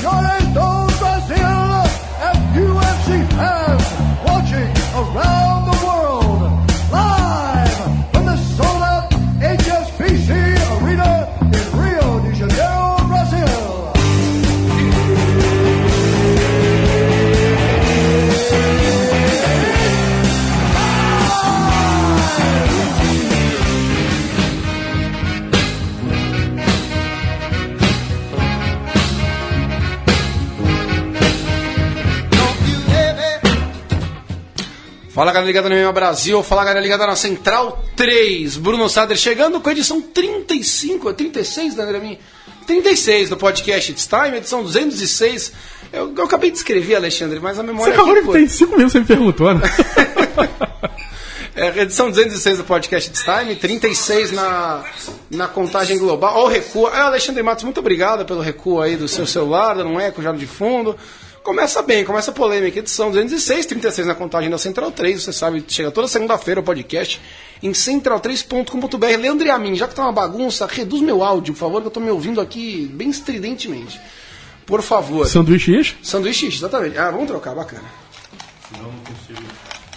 Jornal Brasil and UFC fans watching around the world. Live from the sold-out HSBC Arena in Rio de Janeiro, Brazil. Fala, galera ligada no MMA Brasil, fala, galera ligada na Central 3. Bruno Sader chegando com a edição 35, 36, né, André? 36 do podcast It's Time, edição 206. Eu acabei de escrever, Alexandre, mas a memória... Você acabou de ter 5 minutos, você me perguntou, né? Edição 206 do podcast It's Time, 36 na contagem global. Ó, o recuo. Alexandre Matos, muito obrigado pelo recuo aí do seu celular, dando um eco já de fundo. Começa bem, começa polêmica, edição 206, 36 na contagem da Central 3, você sabe, chega toda segunda-feira o podcast em central3.com.br. Leandro e a mim, já que tá uma bagunça, reduz meu áudio, por favor, que eu tô me ouvindo aqui bem estridentemente. Por favor. Sanduíche X? Sanduíche X, exatamente. Vamos trocar, bacana. Não consigo.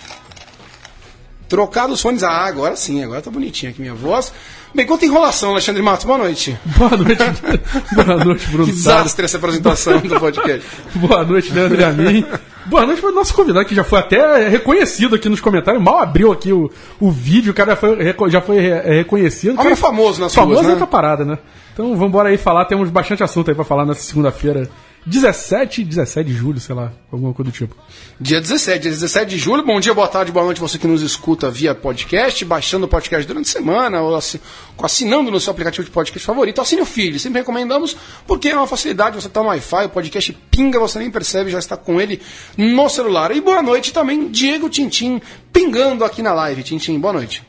Trocar dos fones, agora sim, agora tá bonitinha aqui minha voz. Bem, quanta enrolação, Alexandre Matos, boa noite. Boa noite, boa noite, Bruno. Que desastre essa apresentação do podcast. Boa noite, Leandro e a mim. Boa noite para o nosso convidado, que já foi até reconhecido aqui nos comentários. Mal abriu aqui o vídeo, o cara já foi reconhecido. Homem famoso nas famoso ruas, né? Famoso é parada, né? Então vamos embora aí falar, temos bastante assunto aí para falar nessa segunda-feira. 17 de julho, sei lá, alguma coisa do tipo. Dia 17 de julho. Bom dia, boa tarde, boa noite você que nos escuta via podcast, baixando o podcast durante a semana, ou assinando no seu aplicativo de podcast favorito. Assine o feed, sempre recomendamos, porque é uma facilidade, você tá no Wi-Fi, o podcast pinga, você nem percebe, já está com ele no celular. E boa noite também, Diego Tintim, pingando aqui na live. Tintim, boa noite.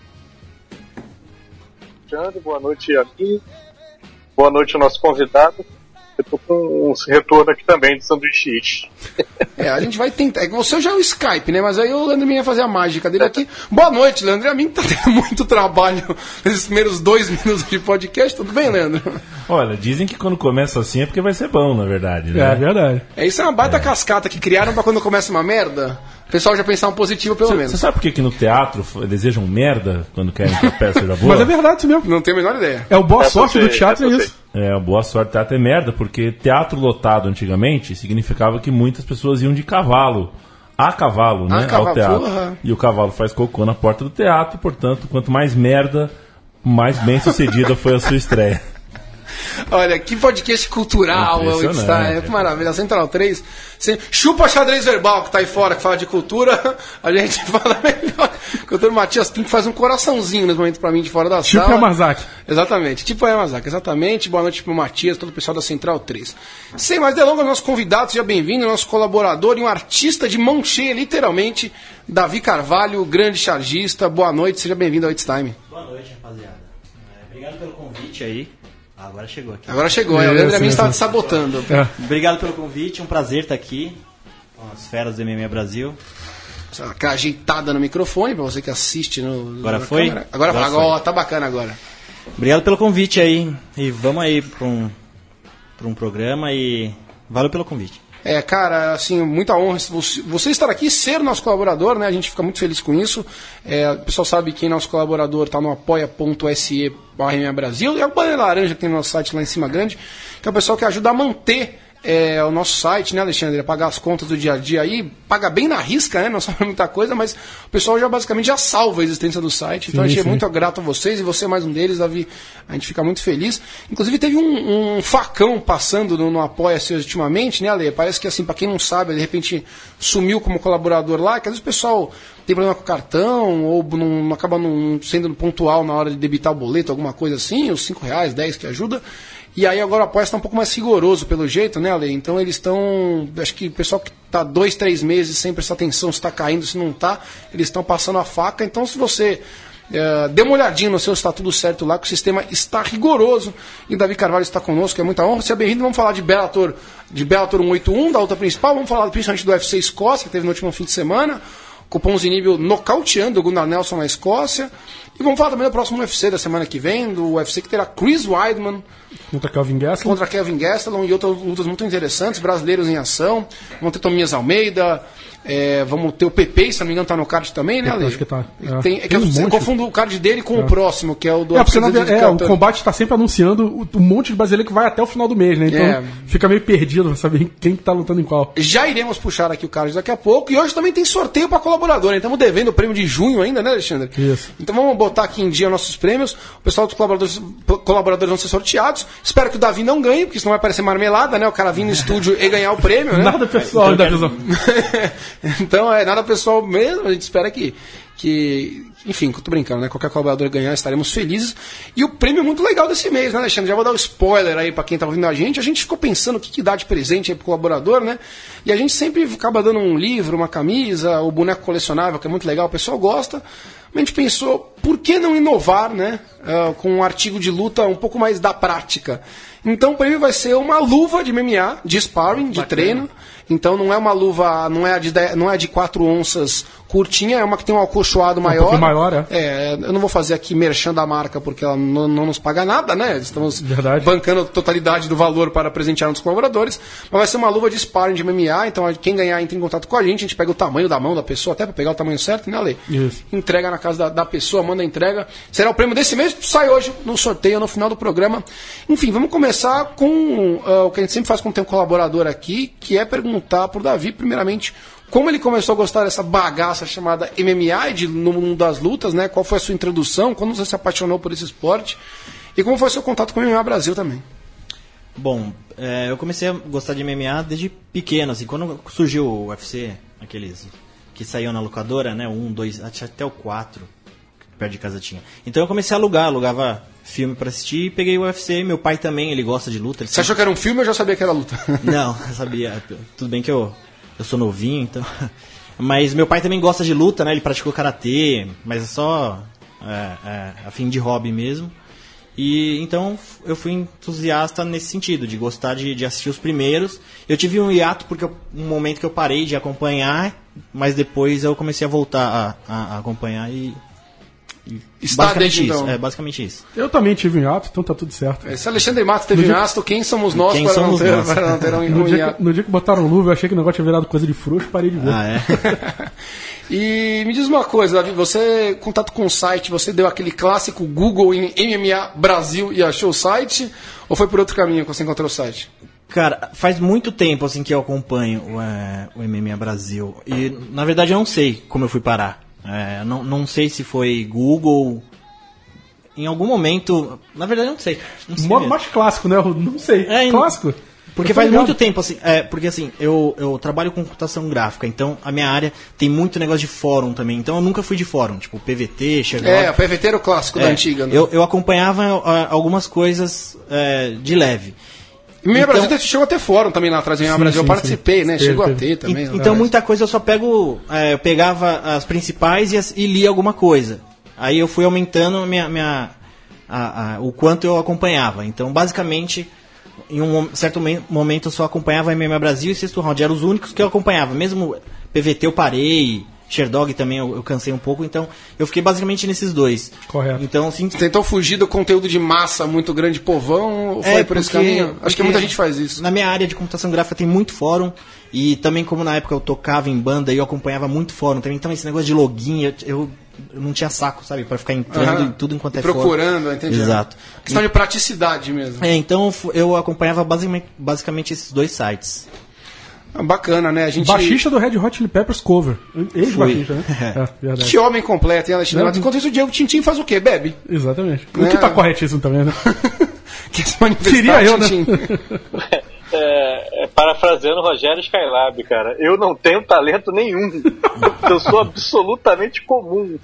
Boa noite a mim, boa noite ao nosso convidado. Eu tô com um retorno aqui também de sanduíche. A gente vai tentar. É que você já é o Skype, né? Mas aí o Leandro ia fazer a mágica dele aqui. Boa noite, Leandro. A mim tá tendo muito trabalho nesses primeiros 2 minutos de podcast. Tudo bem, Leandro? Olha, dizem que quando começa assim é porque vai ser bom, na verdade, né? É verdade. Isso é uma baita cascata que criaram pra quando começa uma merda, o pessoal já pensar um positivo, pelo menos. Você sabe por que no teatro desejam merda quando querem que a peça seja boa? Mas é verdade isso mesmo. Não tenho a menor ideia. É o boa sorte do teatro, é isso. A boa sorte do teatro é merda, porque teatro lotado antigamente significava que muitas pessoas iam de cavalo. A cavalo, né? Ao teatro. Porra. E o cavalo faz cocô na porta do teatro, portanto, quanto mais merda, mais bem sucedida foi a sua estreia. Olha, que podcast cultural, que maravilha. Central 3, chupa xadrez verbal que tá aí fora, que fala de cultura, a gente fala melhor. O doutor Matias Pinto faz um coraçãozinho nesse momento pra mim de fora da tipo sala. Tipo Yamazaki. Exatamente, tipo Yamazaki, exatamente. Boa noite pro Matias, todo o pessoal da Central 3. Sem mais delongas, nosso convidado, seja bem-vindo, nosso colaborador e um artista de mão cheia, literalmente, Davi Carvalho, grande chargista. Boa noite, seja bem-vindo ao It's Time. Boa noite, rapaziada. Obrigado pelo convite aí. Agora chegou aqui. Agora chegou, o Leandro a mim estava te sabotando. Obrigado pelo convite, um prazer estar aqui com as feras do MMA Brasil. Aquela ajeitada no microfone, pra você que assiste no. Agora foi? Câmera. Agora foi, tá bacana agora. Obrigado pelo convite aí. E vamos aí pra um programa e valeu pelo convite. Cara, assim, muita honra você estar aqui, ser nosso colaborador, né? A gente fica muito feliz com isso. O pessoal sabe que nosso colaborador está no apoia.se/MMA Brasil. É o banner laranja que tem no nosso site lá em cima grande, que é o pessoal que ajuda a manter o nosso site, né, Alexandre? A pagar as contas do dia a dia aí, paga bem na risca, né? Não sabe muita coisa, mas o pessoal já basicamente já salva a existência do site. Então a gente é muito grato a vocês, e você é mais um deles, Davi. A gente fica muito feliz. Inclusive teve um facão passando no Apoia-se ultimamente, né, Ale? Parece que, assim, pra quem não sabe, de repente sumiu como colaborador lá, que às vezes o pessoal tem problema com o cartão, ou não acaba não sendo pontual na hora de debitar o boleto, alguma coisa assim, os R$5, 10 que ajuda. E aí agora o Apoia está um pouco mais rigoroso pelo jeito, né, Ale? Então eles estão, acho que o pessoal que está 2, 3 meses sem prestar atenção se está caindo, se não está, eles estão passando a faca. Então se você dê uma olhadinha no seu, se está tudo certo lá, que o sistema está rigoroso. E o Davi Carvalho está conosco, é muita honra. Seja bem-vindo, vamos falar de Bellator 181, da luta principal, vamos falar principalmente do UFC Escócia, que teve no último fim de semana. com o Ponzinibbio nocauteando o Gunnar Nelson na Escócia. E vamos falar também do próximo UFC da semana que vem, do UFC que terá Chris Weidman contra Kelvin Gastelum e outras lutas muito interessantes, brasileiros em ação. Vamos ter Tomias Almeida, vamos ter o Pepe, se não me engano, tá no card também, né, Ale? Acho que tá. Eu confundo o card dele com o próximo, que é o do... o combate tá sempre anunciando um monte de brasileiro que vai até o final do mês, né? Então fica meio perdido pra saber quem tá lutando em qual. Já iremos puxar aqui o card daqui a pouco, e hoje também tem sorteio pra colaborador, né? Estamos devendo o prêmio de junho ainda, né, Alexandre? Isso. Então vamos botar aqui em dia nossos prêmios, o pessoal dos colaboradores vão ser sorteados. Espero que o Davi não ganhe, porque senão vai parecer marmelada, né? O cara vir no estúdio e ganhar o prêmio, né? Nada pessoal, Então é nada pessoal mesmo, a gente espera que enfim, tô brincando, né? Qualquer colaborador ganhar, estaremos felizes. E o prêmio é muito legal desse mês, né, Alexandre? Já vou dar um spoiler aí pra quem tá ouvindo a gente. A gente ficou pensando o que dá de presente aí pro colaborador, né? E a gente sempre acaba dando um livro, uma camisa, o boneco colecionável, que é muito legal, o pessoal gosta. A gente pensou, por que não inovar, né? Com um artigo de luta um pouco mais da prática. Então o prêmio vai ser uma luva de MMA, de sparring, de treino. Então não é uma luva, não é de 4 onças curtinha, é uma que tem um acolchoado maior. Um pouquinho maior, eu não vou fazer aqui merchan da marca porque ela não nos paga nada, né? Estamos bancando a totalidade do valor para presentear nos colaboradores. Mas vai ser uma luva de sparring de MMA, então quem ganhar entra em contato com a gente pega o tamanho da mão da pessoa, até para pegar o tamanho certo, né, Ale? Isso. Entrega na casa da pessoa, manda a entrega. Será o prêmio desse mês, sai hoje no sorteio, no final do programa. Enfim, vamos começar com o que a gente sempre faz quando tem um colaborador aqui, que é perguntar pro Davi, primeiramente, como ele começou a gostar dessa bagaça chamada MMA no mundo das lutas, né? Qual foi a sua introdução, quando você se apaixonou por esse esporte e como foi o seu contato com o MMA Brasil também? Bom, eu comecei a gostar de MMA desde pequeno, assim, quando surgiu o UFC, aqueles que saíam na locadora, né? 1, 2, até o 4, perto de casa tinha. Então eu comecei a alugava filme pra assistir e peguei o UFC. Meu pai também, ele gosta de luta. Você achou que era um filme ou já sabia que era luta? Não, eu sabia. Tudo bem que eu sou novinho, então... Mas meu pai também gosta de luta, né? Ele praticou karatê, mas é só a fim de hobby mesmo. E então eu fui entusiasta nesse sentido, de gostar de assistir os primeiros. Eu tive um hiato porque um momento que eu parei de acompanhar, mas depois eu comecei a voltar a acompanhar e basicamente isso, então. Basicamente isso. Eu também tive um hiato, então tá tudo certo. Se Alexandre Matos teve um hiato, quem somos nós para não ter um hiato? No dia que botaram luva, eu achei que o negócio tinha virado coisa de frouxo, parei de ver. E me diz uma coisa, Davi, você, contato com o site, você deu aquele clássico Google em MMA Brasil e achou o site? Ou foi por outro caminho que você encontrou o site? Cara, faz muito tempo assim que eu acompanho o MMA Brasil. E, na verdade, eu não sei como eu fui parar. Não sei se foi Google. Em algum momento. Na verdade, eu não sei. Modo mais clássico, né? Não sei. Clássico. Porque faz muito tempo, assim. Porque assim, eu trabalho com computação gráfica, então a minha área tem muito negócio de fórum também. Então eu nunca fui de fórum, tipo PVT, o PVT era o clássico da antiga, né? Eu acompanhava algumas coisas de leve. E MMA Brasil chegou a ter fórum também lá atrás. Brasil eu participei, né? Chegou a ter também. Então muita coisa eu só pego. Eu pegava as principais e lia alguma coisa. Aí eu fui aumentando o quanto eu acompanhava. Então, basicamente, em um certo momento eu só acompanhava MMA Brasil e Sexto Round. Eram os únicos que eu acompanhava. Mesmo PVT eu parei. Sherdog também eu cansei um pouco, então eu fiquei basicamente nesses dois. Correto. Então, assim, você tentou fugir do conteúdo de massa muito grande povão ou foi por esse caminho? Acho que muita gente faz isso. Na minha área de computação gráfica tem muito fórum e também como na época eu tocava em banda e eu acompanhava muito fórum também, então esse negócio de login eu não tinha saco, sabe, pra ficar entrando em tudo enquanto procurando, fórum. Entendi. Exato. Questão de praticidade mesmo. Então eu acompanhava basicamente esses dois sites. Bacana, né? Baixista do Red Hot Chili Peppers cover. Ex-baixista, né? Verdade. Que homem completo, hein, Alexandre? Enquanto isso, o Diego Tintin faz o quê? Bebe. Exatamente. O que tá corretíssimo também, né? Que se manifestar, queria eu, né? Parafraseando Rogério Skylab, cara. Eu não tenho talento nenhum. Eu sou absolutamente comum.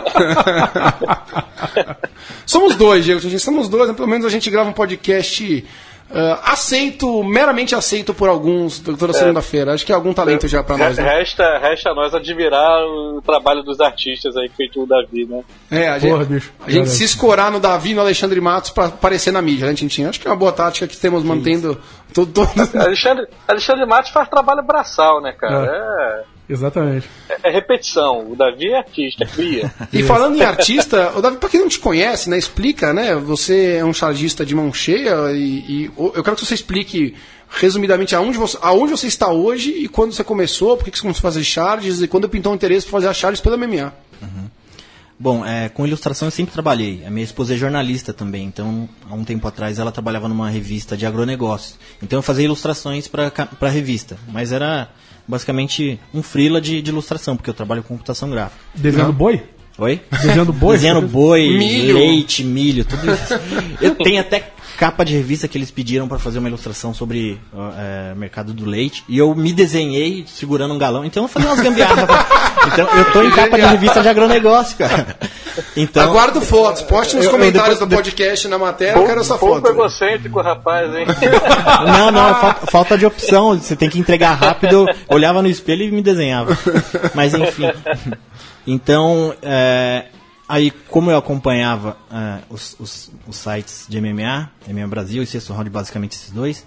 Somos dois, Diego Tintin. Somos dois, né? Pelo menos a gente grava um podcast... meramente aceito por alguns toda segunda-feira. Acho que é algum talento já pra nós, né? Resta a nós admirar o trabalho dos artistas aí, feito o Davi, né? A gente se escorar no Davi e no Alexandre Matos pra aparecer na mídia, né, Tintin? Acho que é uma boa tática que temos mantendo todo... Alexandre Matos faz trabalho braçal, né, cara? Exatamente. É repetição. O Davi é artista, cria. E falando em artista, o Davi, pra quem não te conhece, né, explica, né? Você é um chargista de mão cheia e eu quero que você explique resumidamente aonde você está hoje e quando você começou, por que você começou a fazer charges e quando pintou o interesse por fazer as charges pela MMA. Bom, com ilustração eu sempre trabalhei. A minha esposa é jornalista também, então há um tempo atrás ela trabalhava numa revista de agronegócios. Então eu fazia ilustrações para a revista, mas era basicamente um freela de ilustração, porque eu trabalho com computação gráfica. Desenhando boi? Oi? Desenhando boi? Desenhando boi, Milho. leite, milho, tudo isso. Eu tenho até capa de revista que eles pediram para fazer uma ilustração sobre mercado do leite, e eu me desenhei segurando um galão, então eu fazia umas gambiarras. Então eu tô em capa de revista de agronegócio, cara. Então, aguardo fotos, poste nos comentários do podcast na matéria, eu quero essa foto. Pouco egocêntrico, rapaz, hein? Não, é falta de opção. Você tem que entregar rápido. Eu olhava no espelho e me desenhava. Mas enfim. Então, aí como eu acompanhava os sites de MMA Brasil e Sexto Round, basicamente esses dois,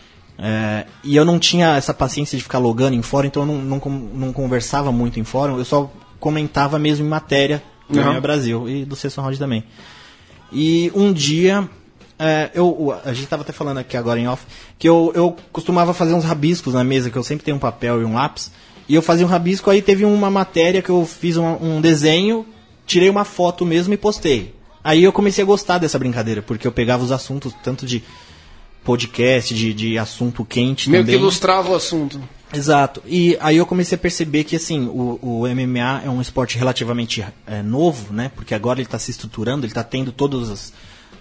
e eu não tinha essa paciência de ficar logando em fórum, então eu não conversava muito em fórum, eu só comentava mesmo em matéria do MMA Brasil e do Sexto Round também. E um dia, a gente estava até falando aqui agora em off, que eu costumava fazer uns rabiscos na mesa, que eu sempre tenho um papel e um lápis, e eu fazia um rabisco, aí teve uma matéria que eu fiz um desenho, tirei uma foto mesmo e postei. Aí eu comecei a gostar dessa brincadeira, porque eu pegava os assuntos, tanto de podcast, de assunto quente meio também. Que ilustrava o assunto. Exato. E aí eu comecei a perceber que assim, o MMA é um esporte relativamente novo, né? Porque agora ele está se estruturando, ele está tendo todos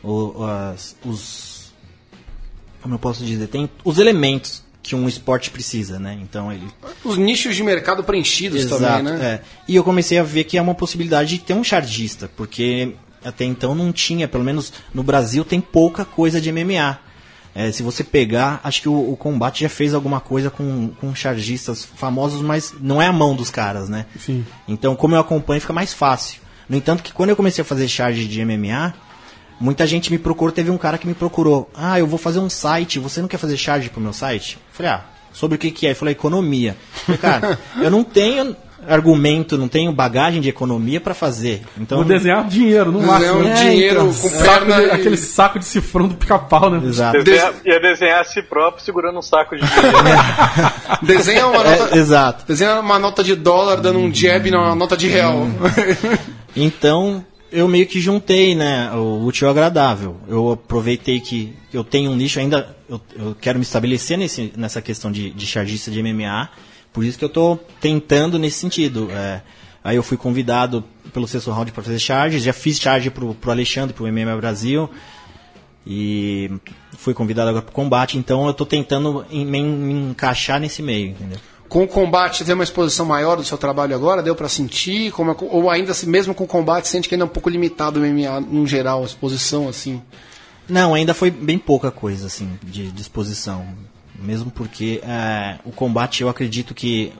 os... Como eu posso dizer? Tem os elementos que um esporte precisa, né? Então ele... Os nichos de mercado preenchidos. Exato, também, né? E eu comecei a ver que é uma possibilidade de ter um chargista, porque até então não tinha, pelo menos no Brasil tem pouca coisa de MMA. Se você pegar, acho que o Combate já fez alguma coisa com chargistas famosos, mas não é a mão dos caras, né? Sim. Então, como eu acompanho, fica mais fácil. No entanto, que quando eu comecei a fazer charge de MMA, muita gente me procurou, teve um cara que me procurou. Eu vou fazer um site, você não quer fazer charge pro meu site? Eu falei, sobre o que é? Ele falou, economia. Eu falei, cara, eu não tenho argumento, não tenho bagagem de economia para fazer. Então, vou desenhar dinheiro, no máximo. Dinheiro então, com perna aquele saco de cifrão do Pica-Pau, né? Exato. Ia desenhar a si próprio segurando um saco de dinheiro. Desenha uma nota. Exato. Desenha uma nota de dólar dando um jab na nota de real. Então, eu meio que juntei, né, o útil ao agradável. Eu aproveitei que eu tenho um nicho ainda, eu quero me estabelecer nessa questão de chargista de MMA. Por isso que eu estou tentando nesse sentido. Aí eu fui convidado pelo Sexto Round para fazer charges, já fiz charge pro Alexandre, pro MMA Brasil, e fui convidado agora pro Combate, então eu estou tentando me encaixar nesse meio, entendeu? Com o Combate, você tem uma exposição maior do seu trabalho agora? Deu para sentir? Ou ainda mesmo com o Combate, sente que ainda é um pouco limitado o MMA no geral, a exposição, assim? Não, ainda foi bem pouca coisa, assim, de exposição. Mesmo porque o Combate, eu acredito que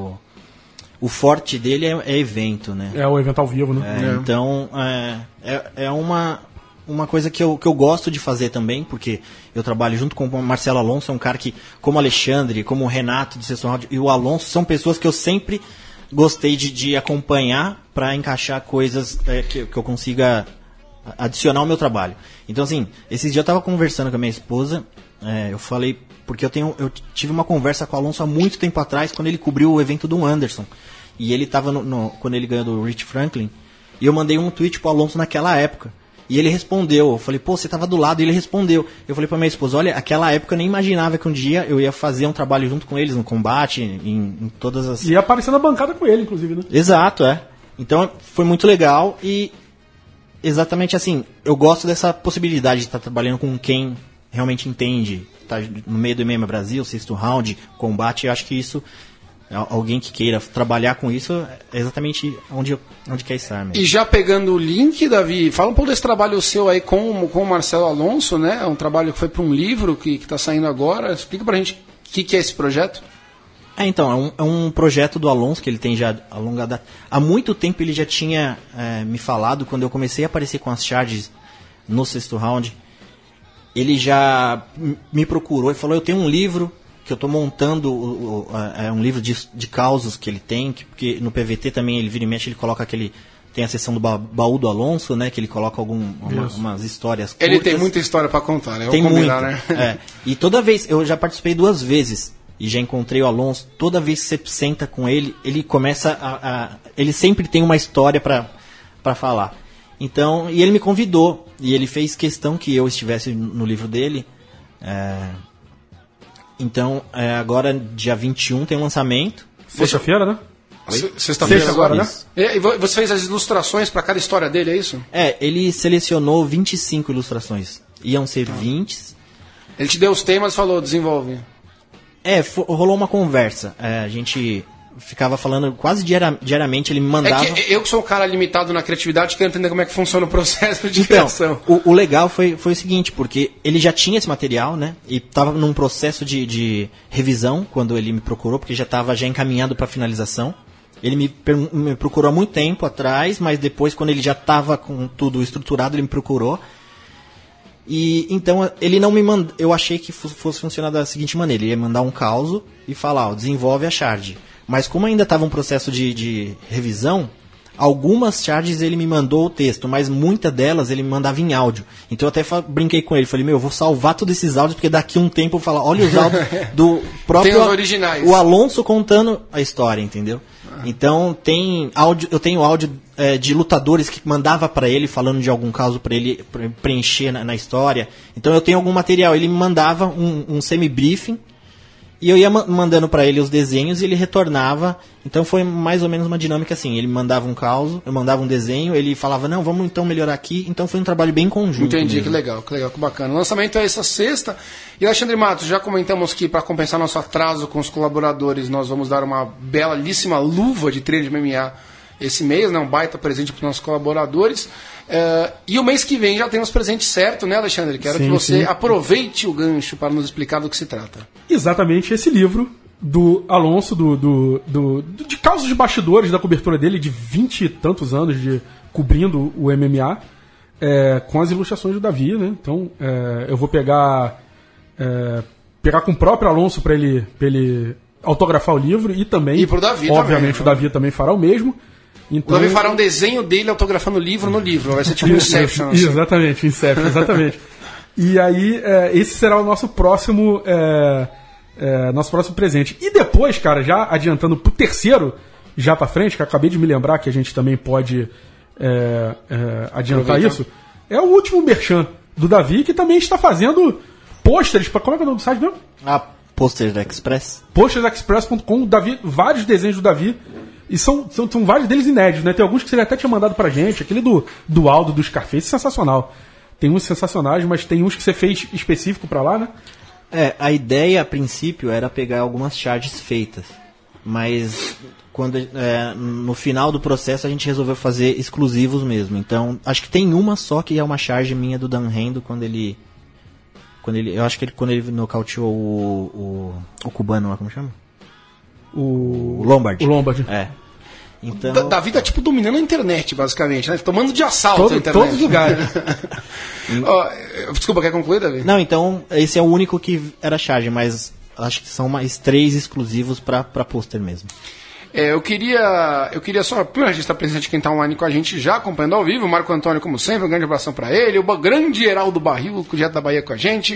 o forte dele é evento, né? É o evento ao vivo, né? Então, é uma coisa que eu gosto de fazer também, porque eu trabalho junto com o Marcelo Alonso, é um cara que, como o Alexandre, como o Renato do Sexto Round e o Alonso, são pessoas que eu sempre gostei de acompanhar para encaixar coisas que eu consiga adicionar ao meu trabalho. Então, assim, esses dias eu estava conversando com a minha esposa, eu falei, porque eu tive uma conversa com o Alonso há muito tempo atrás, quando ele cobriu o evento do Anderson. E ele estava quando ele ganhou do Rich Franklin, e eu mandei um tweet pro Alonso naquela época. E ele respondeu, eu falei, você estava do lado, e ele respondeu. Eu falei pra minha esposa, olha, aquela época eu nem imaginava que um dia eu ia fazer um trabalho junto com eles, no Combate, em todas as... E ia aparecer na bancada com ele, inclusive, né? Exato, Então foi muito legal e exatamente assim, eu gosto dessa possibilidade de estar trabalhando com quem realmente entende, tá no meio do MMA Brasil, Sexto Round, Combate, eu acho que isso, alguém que queira trabalhar com isso, é exatamente onde quer estar mesmo. E já pegando o link, Davi, fala um pouco desse trabalho seu aí com o Marcelo Alonso, né? É um trabalho que foi para um livro que está saindo agora. Explica pra gente o que é esse projeto. Então, é um projeto do Alonso que ele tem já a longa data. Há muito tempo ele já tinha me falado, quando eu comecei a aparecer com as charges no Sexto Round, ele já me procurou e falou, eu tenho um livro que eu tô montando um livro de causos que ele tem, porque no PVT também ele vira e mexe, ele coloca aquele... Tem a seção do baú do Alonso, né? Que ele coloca umas histórias curtas. Ele tem muita história para contar, né? Tem muito, né? E toda vez, eu já participei 2 vezes e já encontrei o Alonso. Toda vez que você senta com ele, ele começa ele sempre tem uma história para falar. Então, e ele me convidou e ele fez questão que eu estivesse no livro dele. Então, agora dia 21 tem um lançamento. Sexta-feira, né? Sexta-feira agora, né? E você fez as ilustrações para cada história dele, é isso? Ele selecionou 25 ilustrações. Iam ser 20. Ele te deu os temas e falou, desenvolve. Rolou uma conversa. A gente ficava falando quase diariamente, ele me mandava... eu que sou um cara limitado na criatividade, quero entender como é que funciona o processo de criação. O legal foi o seguinte, porque ele já tinha esse material, né? E estava num processo de revisão, quando ele me procurou, porque já estava encaminhado para finalização. Ele me procurou há muito tempo atrás, mas depois, quando ele já estava com tudo estruturado, ele me procurou. E então ele não me mandou. Eu achei que fosse funcionar da seguinte maneira: ele ia mandar um caos e falar, desenvolve a shard. Mas como ainda estava um processo de revisão, algumas shards ele me mandou o texto, mas muitas delas ele me mandava em áudio. Então eu até brinquei com ele, falei, eu vou salvar todos esses áudios, porque daqui a um tempo eu vou falar, olha os áudios do próprio... Tem os originais. O Alonso contando a história, entendeu? Então tem áudio, eu tenho áudio de lutadores que mandava para ele, falando de algum caso para ele preencher na história. Então eu tenho algum material, ele me mandava um semi-briefing, e eu ia mandando para ele os desenhos e ele retornava. Então foi mais ou menos uma dinâmica assim. Ele me mandava um caos, eu mandava um desenho, ele falava, não, vamos então melhorar aqui. Então foi um trabalho bem conjunto. Entendi, mesmo. que legal, que bacana. O lançamento é essa sexta. E Alexandre Matos, já comentamos que para compensar nosso atraso com os colaboradores, nós vamos dar uma belíssima luva de treino de MMA esse mês, né? Um baita presente para os nossos colaboradores. E o mês que vem já temos presente certo, né, Alexandre? Quero que você aproveite o gancho para nos explicar do que se trata. Exatamente, esse livro do Alonso, de causos de bastidores da cobertura dele, de 20 e tantos anos cobrindo o MMA, com as ilustrações do Davi, né? Então, eu vou pegar com o próprio Alonso para ele autografar o livro e também, e pro Davi obviamente, também, o Davi também fará o mesmo. Então, o Davi fará um desenho dele autografando o livro no livro. Vai ser tipo Inception. Assim. Exatamente, Inception, exatamente. E aí, esse será o nosso próximo presente. E depois, cara, já adiantando pro terceiro, já pra frente, que eu acabei de me lembrar que a gente também pode adiantar isso, é o último merchan do Davi, que também está fazendo pôsteres. Como é que é o nome do site mesmo? Posters Express. Postersexpress.com, vários desenhos do Davi. E são vários deles inéditos, né? Tem alguns que ele até tinha mandado pra gente. Aquele do Aldo, do Scarface, sensacional. Tem uns sensacionais, mas tem uns que você fez específico pra lá, né? A ideia, a princípio, era pegar algumas charges feitas. Mas no final do processo a gente resolveu fazer exclusivos mesmo. Então, acho que tem uma só que é uma charge minha do Dan Rendo quando ele eu acho que quando ele nocauteou o cubano lá, como chama? O Lombard. O Lombard. Então... Davi tá tipo dominando a internet, basicamente, né? Tomando de assalto a internet. Todos os lugares. Desculpa, quer concluir, Davi? Não, então, esse é o único que era charge, mas acho que são mais 3 exclusivos pra pôster mesmo. Eu queria só registrar presente quem está online com a gente já acompanhando ao vivo. O Marco Antônio, como sempre, um grande abração para ele. O grande Heraldo Barril, direto da Bahia com a gente.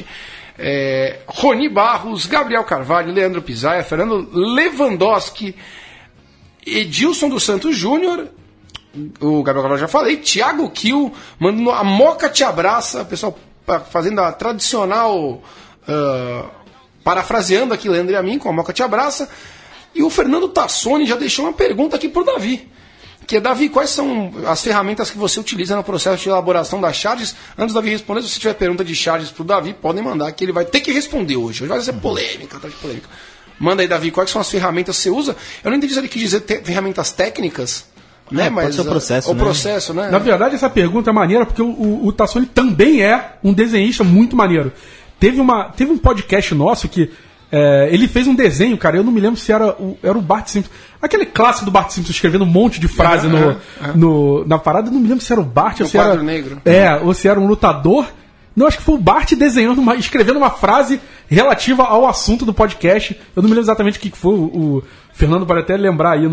Roni Barros, Gabriel Carvalho, Leandro Pisaia, Fernando Lewandowski, Edilson dos Santos Júnior, o Gabriel Carvalho já falei, Thiago Kiel, mandando a Moca te abraça, o pessoal fazendo a tradicional, parafraseando aqui Leandro e a mim, com a Moca te abraça. E o Fernando Tassoni já deixou uma pergunta aqui para o Davi. Que é, Davi, quais são as ferramentas que você utiliza no processo de elaboração das charges? Antes do Davi responder, se você tiver pergunta de charges para o Davi, podem mandar, que ele vai ter que responder hoje. Hoje vai ser polêmica, tá de polêmica. Manda aí, Davi, quais são as ferramentas que você usa? Eu não entendi se ele quis dizer ferramentas técnicas, né? Mas pode ser o processo, o processo, né? Na verdade, essa pergunta é maneira, porque o Tassoni também é um desenhista muito maneiro. Teve um podcast nosso que ele fez um desenho, cara, eu não me lembro se era o Bart Simpson. Aquele clássico do Bart Simpson escrevendo um monte de frase na parada, eu não me lembro se era o Bart ou se era... negro. Ou se era um lutador Não, acho que foi o Bart desenhando, escrevendo uma frase relativa ao assunto do podcast. Eu não me lembro exatamente o que foi. O Fernando pode até lembrar aí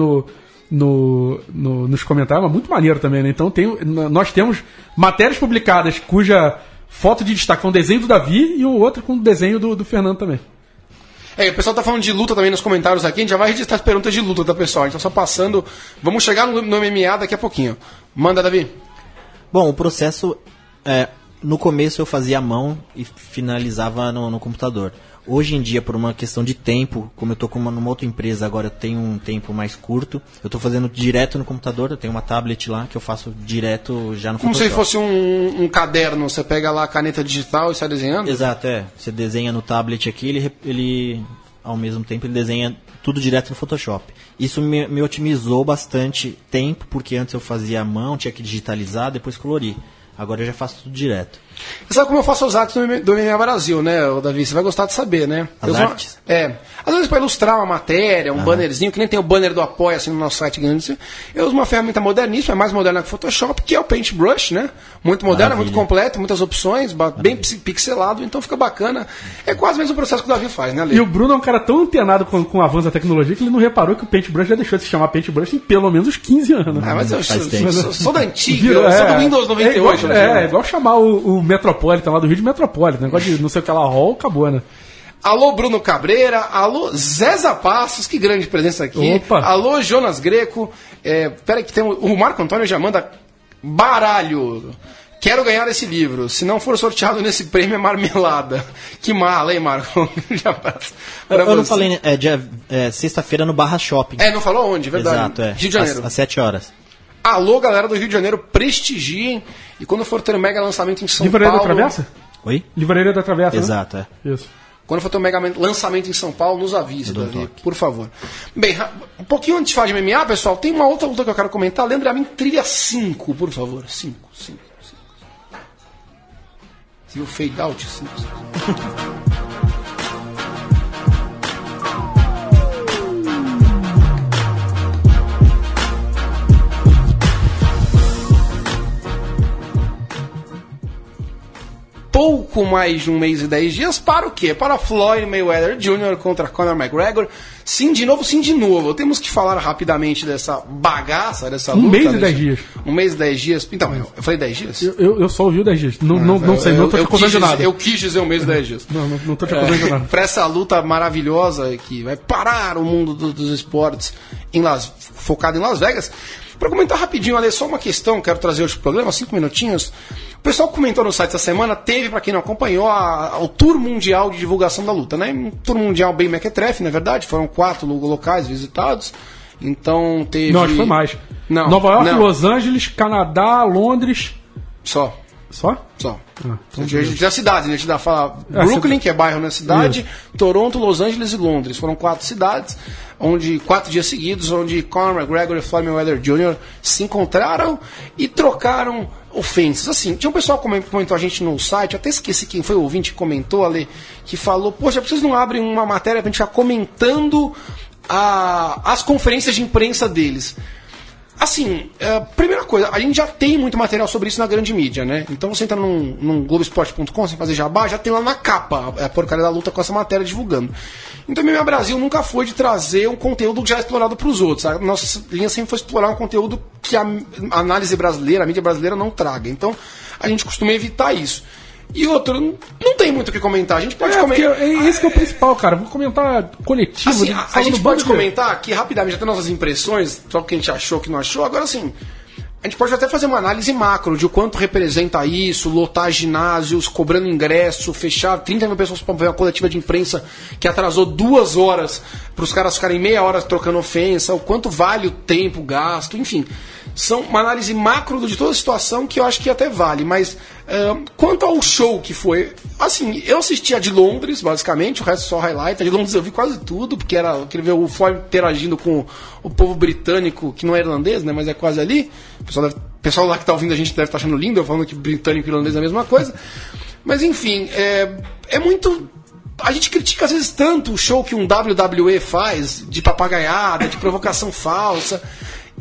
nos comentários, mas muito maneiro também, né? Então nós temos matérias publicadas cuja foto de destaque foi um desenho do Davi e o outro com o desenho do Fernando também. O pessoal tá falando de luta também nos comentários aqui, a gente já vai registrar as perguntas de luta, tá, pessoal? A gente tá só passando. Vamos chegar no MMA daqui a pouquinho. Manda, Davi. Bom, o processo, no começo eu fazia à mão e finalizava no computador. Hoje em dia, por uma questão de tempo, como eu estou numa outra empresa agora, eu tenho um tempo mais curto, eu estou fazendo direto no computador, eu tenho uma tablet lá que eu faço direto já no Como Photoshop. se fosse um caderno, você pega lá a caneta digital e sai desenhando? Exato, Você desenha no tablet aqui, ele ao mesmo tempo ele desenha tudo direto no Photoshop. Isso me otimizou bastante tempo, porque antes eu fazia à mão, tinha que digitalizar, depois colorir. Agora eu já faço tudo direto. Você sabe como eu faço os artes do MMA Brasil, né, Davi? Você vai gostar de saber, né? As artes? Às vezes para ilustrar uma matéria, um bannerzinho, que nem tem o banner do Apoia assim, no nosso site grande. Eu uso uma ferramenta moderníssima, é mais moderna que o Photoshop, que é o Paintbrush, né? Muito moderna, muito completo, muitas opções, bem pixelado, então fica bacana. É quase o mesmo processo que o Davi faz, né, Lê? E o Bruno é um cara tão antenado com o avanço da tecnologia que ele não reparou que o Paintbrush já deixou de se chamar Paintbrush em pelo menos uns 15 anos. Mas eu sou da antiga, eu sou do Windows 98. É igual chamar o Metropolitan lá do Rio de Metropolitan, negócio de não sei o que lá, Hall, acabou, né? Alô, Bruno Cabreira. Alô, Zéza Passos, que grande presença aqui. Opa. Alô, Jonas Greco. Peraí que tem o Marco Antônio já manda baralho. Quero ganhar esse livro. Se não for sorteado nesse prêmio, é marmelada. Que mala, hein, Marco? Eu não falei, sexta-feira no Barra Shopping. Não falou onde, verdade. Exato, Rio de Janeiro. Às 7 horas. Alô, galera do Rio de Janeiro, prestigiem. E quando for ter um mega lançamento em São Livraria Paulo... da Travessa? Oi? Livraria da Travessa, Exato, né? Isso. Quando for ter um mega lançamento em São Paulo, nos avise, Davi, por favor. Bem, um pouquinho antes de falar de MMA, pessoal, tem uma outra luta que eu quero comentar. Leandro Amin, trilha 5, por favor. 5. E o fade out, 5. Pouco mais de um mês e 10 dias para o quê? Para Floyd Mayweather Jr. contra Conor McGregor. Sim, de novo. Temos que falar rapidamente dessa bagaça, dessa luta. Um mês e 10 dias. Um mês e 10 dias. Então, eu falei 10 dias? Eu só ouvi o 10 dias. Não sei, não tô te acusando de nada. Eu quis dizer um mês e 10 dias. Não tô te acusando de nada. Para essa luta maravilhosa que vai parar o mundo dos esportes focado em Las Vegas. Para comentar rapidinho, Ale, só uma questão, quero trazer hoje pro programa, 5 minutinhos. O pessoal comentou no site essa semana, teve, para quem não acompanhou, o Tour Mundial de Divulgação da Luta, né? Um Tour Mundial bem mequetrefe, na verdade, foram 4 locais visitados, então teve... Não, acho que foi mais. Não, Nova York, não. Los Angeles, Canadá, Londres... Só. Então A gente tem a cidade, né? A gente fala Brooklyn, que é bairro na cidade, isso. Toronto, Los Angeles e Londres. Foram 4 cidades, 4 dias seguidos, onde Conor McGregor e Floyd Mayweather Jr. se encontraram e trocaram ofensas. Assim, tinha um pessoal que comentou a gente no site, eu até esqueci quem foi o ouvinte que comentou, Ale, que falou, poxa, vocês não abrem uma matéria pra gente ficar comentando as conferências de imprensa deles. Assim, primeira coisa, a gente já tem muito material sobre isso na grande mídia, né? Então você entra num Globoesporte.com, sem fazer jabá, já tem lá na capa a porcaria da luta com essa matéria divulgando. Então o MMA Brasil nunca foi de trazer um conteúdo já explorado para os outros. A nossa linha sempre foi explorar um conteúdo que a análise brasileira, a mídia brasileira não traga. Então a gente costuma evitar isso. E outro, não tem muito o que comentar. A gente pode comentar. Esse que é o principal, cara. Vou comentar coletivo. Assim, a gente pode comentar aqui rapidamente, até nossas impressões, só o que a gente achou, que não achou. Agora, assim, a gente pode até fazer uma análise macro de o quanto representa isso, lotar ginásios, cobrando ingresso, fechar 30 mil pessoas para ver uma coletiva de imprensa que atrasou 2 horas para os caras ficarem meia hora trocando ofensa, o quanto vale o tempo, gasto, enfim. São uma análise macro de toda a situação que eu acho que até vale, mas quanto ao show que foi, assim, eu assisti a de Londres, basicamente, o resto só highlight. A de Londres eu vi quase tudo, porque eu queria ver o Floyd interagindo com o povo britânico, que não é irlandês, né, mas é quase ali. O pessoal lá que está ouvindo a gente deve estar achando lindo, eu falando que britânico e irlandês é a mesma coisa. Mas enfim, é muito... A gente critica às vezes tanto o show que um WWE faz, de papagaiada, de provocação falsa.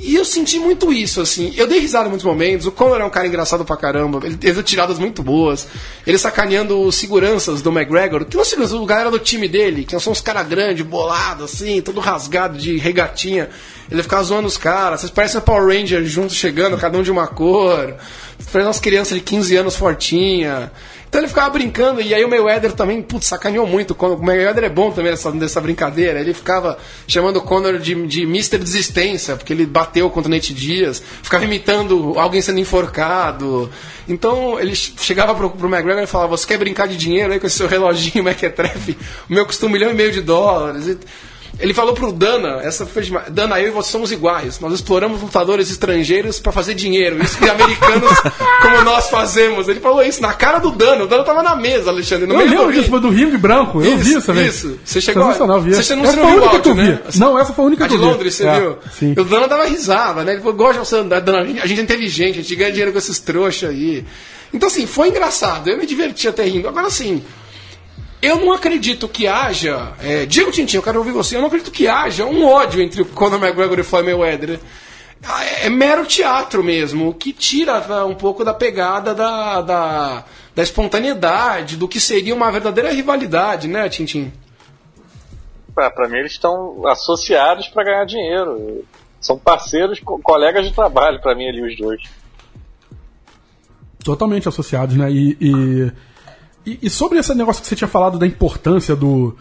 E eu senti muito isso, assim. Eu dei risada em muitos momentos. O Conor é um cara engraçado pra caramba. Ele teve tiradas muito boas. Ele sacaneando os seguranças do McGregor. Que não seguranças, o galera do time dele, que são uns caras grandes, bolados, assim, todo rasgado de regatinha. Ele ficava zoando os caras. Vocês parecem Power Rangers juntos chegando, cada um de uma cor. Parecem umas crianças de 15 anos fortinha. Então ele ficava brincando, e aí o Mayweather também, sacaneou muito. O Mayweather é bom também nessa brincadeira. Ele ficava chamando o Conor de Mr. Desistência, porque ele bateu contra o Nate Diaz, ficava imitando alguém sendo enforcado. Então ele chegava pro McGregor e falava: você quer brincar de dinheiro aí com esse seu reloginho Mequetrefe? O meu custa $1,5 milhão. Ele falou pro Dana, Dana, eu e você somos iguais. Nós exploramos lutadores estrangeiros pra fazer dinheiro. Isso que americanos como nós fazemos. Ele falou isso na cara do Dana. O Dana tava na mesa, Alexandre. No meio do ringue. Do ringue branco. Eu vi isso também. Isso. Você chegou. Você não viu o áudio, né? Não, essa foi a única que eu vi. A de Londres, você viu? Sim. E o Dana dava risada, né? Ele falou: gosta de você andar, Dana. A gente é inteligente, a gente ganha dinheiro com esses trouxas aí. Então, assim, foi engraçado. Eu me diverti até rindo. Agora, assim, eu não acredito que haja... Diego Tintin, eu quero ouvir você. Eu não acredito que haja um ódio entre o Conor McGregor e o Floyd Mayweather. É mero teatro mesmo, que tira um pouco da pegada da espontaneidade, do que seria uma verdadeira rivalidade, né, Tintin? Pra mim, eles estão associados para ganhar dinheiro. São parceiros, colegas de trabalho, pra mim, ali, os dois. Totalmente associados, né? E sobre esse negócio que você tinha falado da importância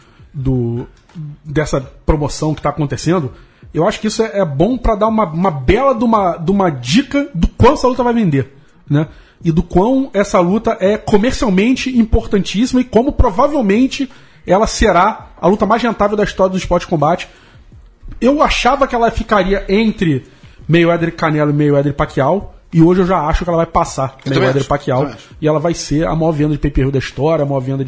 dessa promoção que está acontecendo, eu acho que isso é bom para dar uma bela de uma dica do quão essa luta vai vender, né? E do quão essa luta é comercialmente importantíssima e como provavelmente ela será a luta mais rentável da história do esporte de combate. Eu achava que ela ficaria entre Mayweather e Canelo e Mayweather e Pacquiao. E hoje eu já acho que ela vai passar Mayweather e Pacquiao. E ela vai ser a maior venda de pay-per-view da história, a maior venda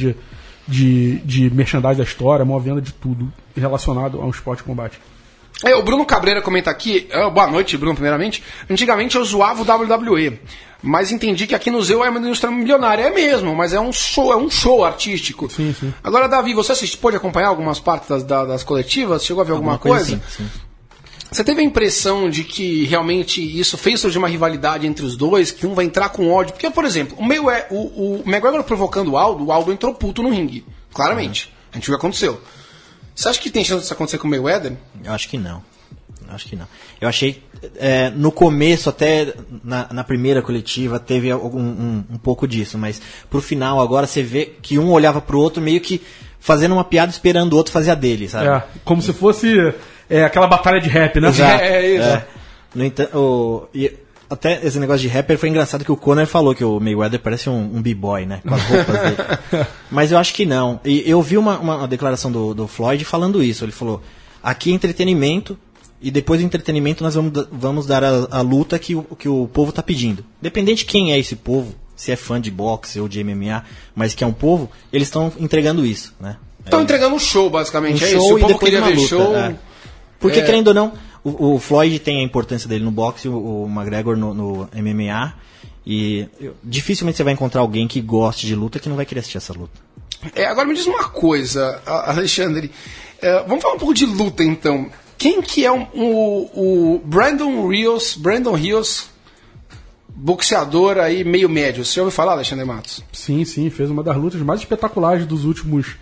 de merchandise da história, a maior venda de tudo relacionado ao esporte de combate. O Bruno Cabreira comenta aqui. Boa noite, Bruno, primeiramente. Antigamente eu zoava o WWE, mas entendi que aqui no Zeu é uma indústria milionária. É mesmo, mas é um show artístico. Sim, sim. Agora, Davi, você pôde acompanhar algumas partes das coletivas? Chegou a ver alguma coisa? Sim. Você teve a impressão de que realmente isso fez surgir uma rivalidade entre os dois, que um vai entrar com ódio? Porque, por exemplo, o McGregor provocando o Aldo entrou puto no ringue. Claramente. A gente viu o que aconteceu. Você acha que tem chance disso acontecer com o Mayweather? Eu acho que não. Eu achei, no começo, até na primeira coletiva, teve um pouco disso, mas pro final agora você vê que um olhava pro outro meio que fazendo uma piada esperando o outro fazer a dele, sabe? Como se fosse... aquela batalha de rap, né? Exato. Isso. No entanto, até esse negócio de rapper foi engraçado que o Conor falou que o Mayweather parece um b-boy, né? Com as roupas dele. Mas eu acho que não. E eu vi uma declaração do Floyd falando isso. Ele falou: aqui é entretenimento, e depois do entretenimento nós vamos dar a luta que o povo está pedindo. Independente de quem é esse povo, se é fã de boxe ou de MMA, mas que é um povo, eles estão entregando isso, né? Estão entregando um show, basicamente. Show, isso. O povo queria ver luta, show. Porque, querendo ou não, o Floyd tem a importância dele no boxe, o McGregor no MMA, e dificilmente você vai encontrar alguém que goste de luta que não vai querer assistir essa luta. Agora me diz uma coisa, Alexandre. Vamos falar um pouco de luta, então. Quem que é o Brandon Rios, boxeador aí meio médio? Você já ouviu falar, Alexandre Matos? Sim, fez uma das lutas mais espetaculares dos últimos...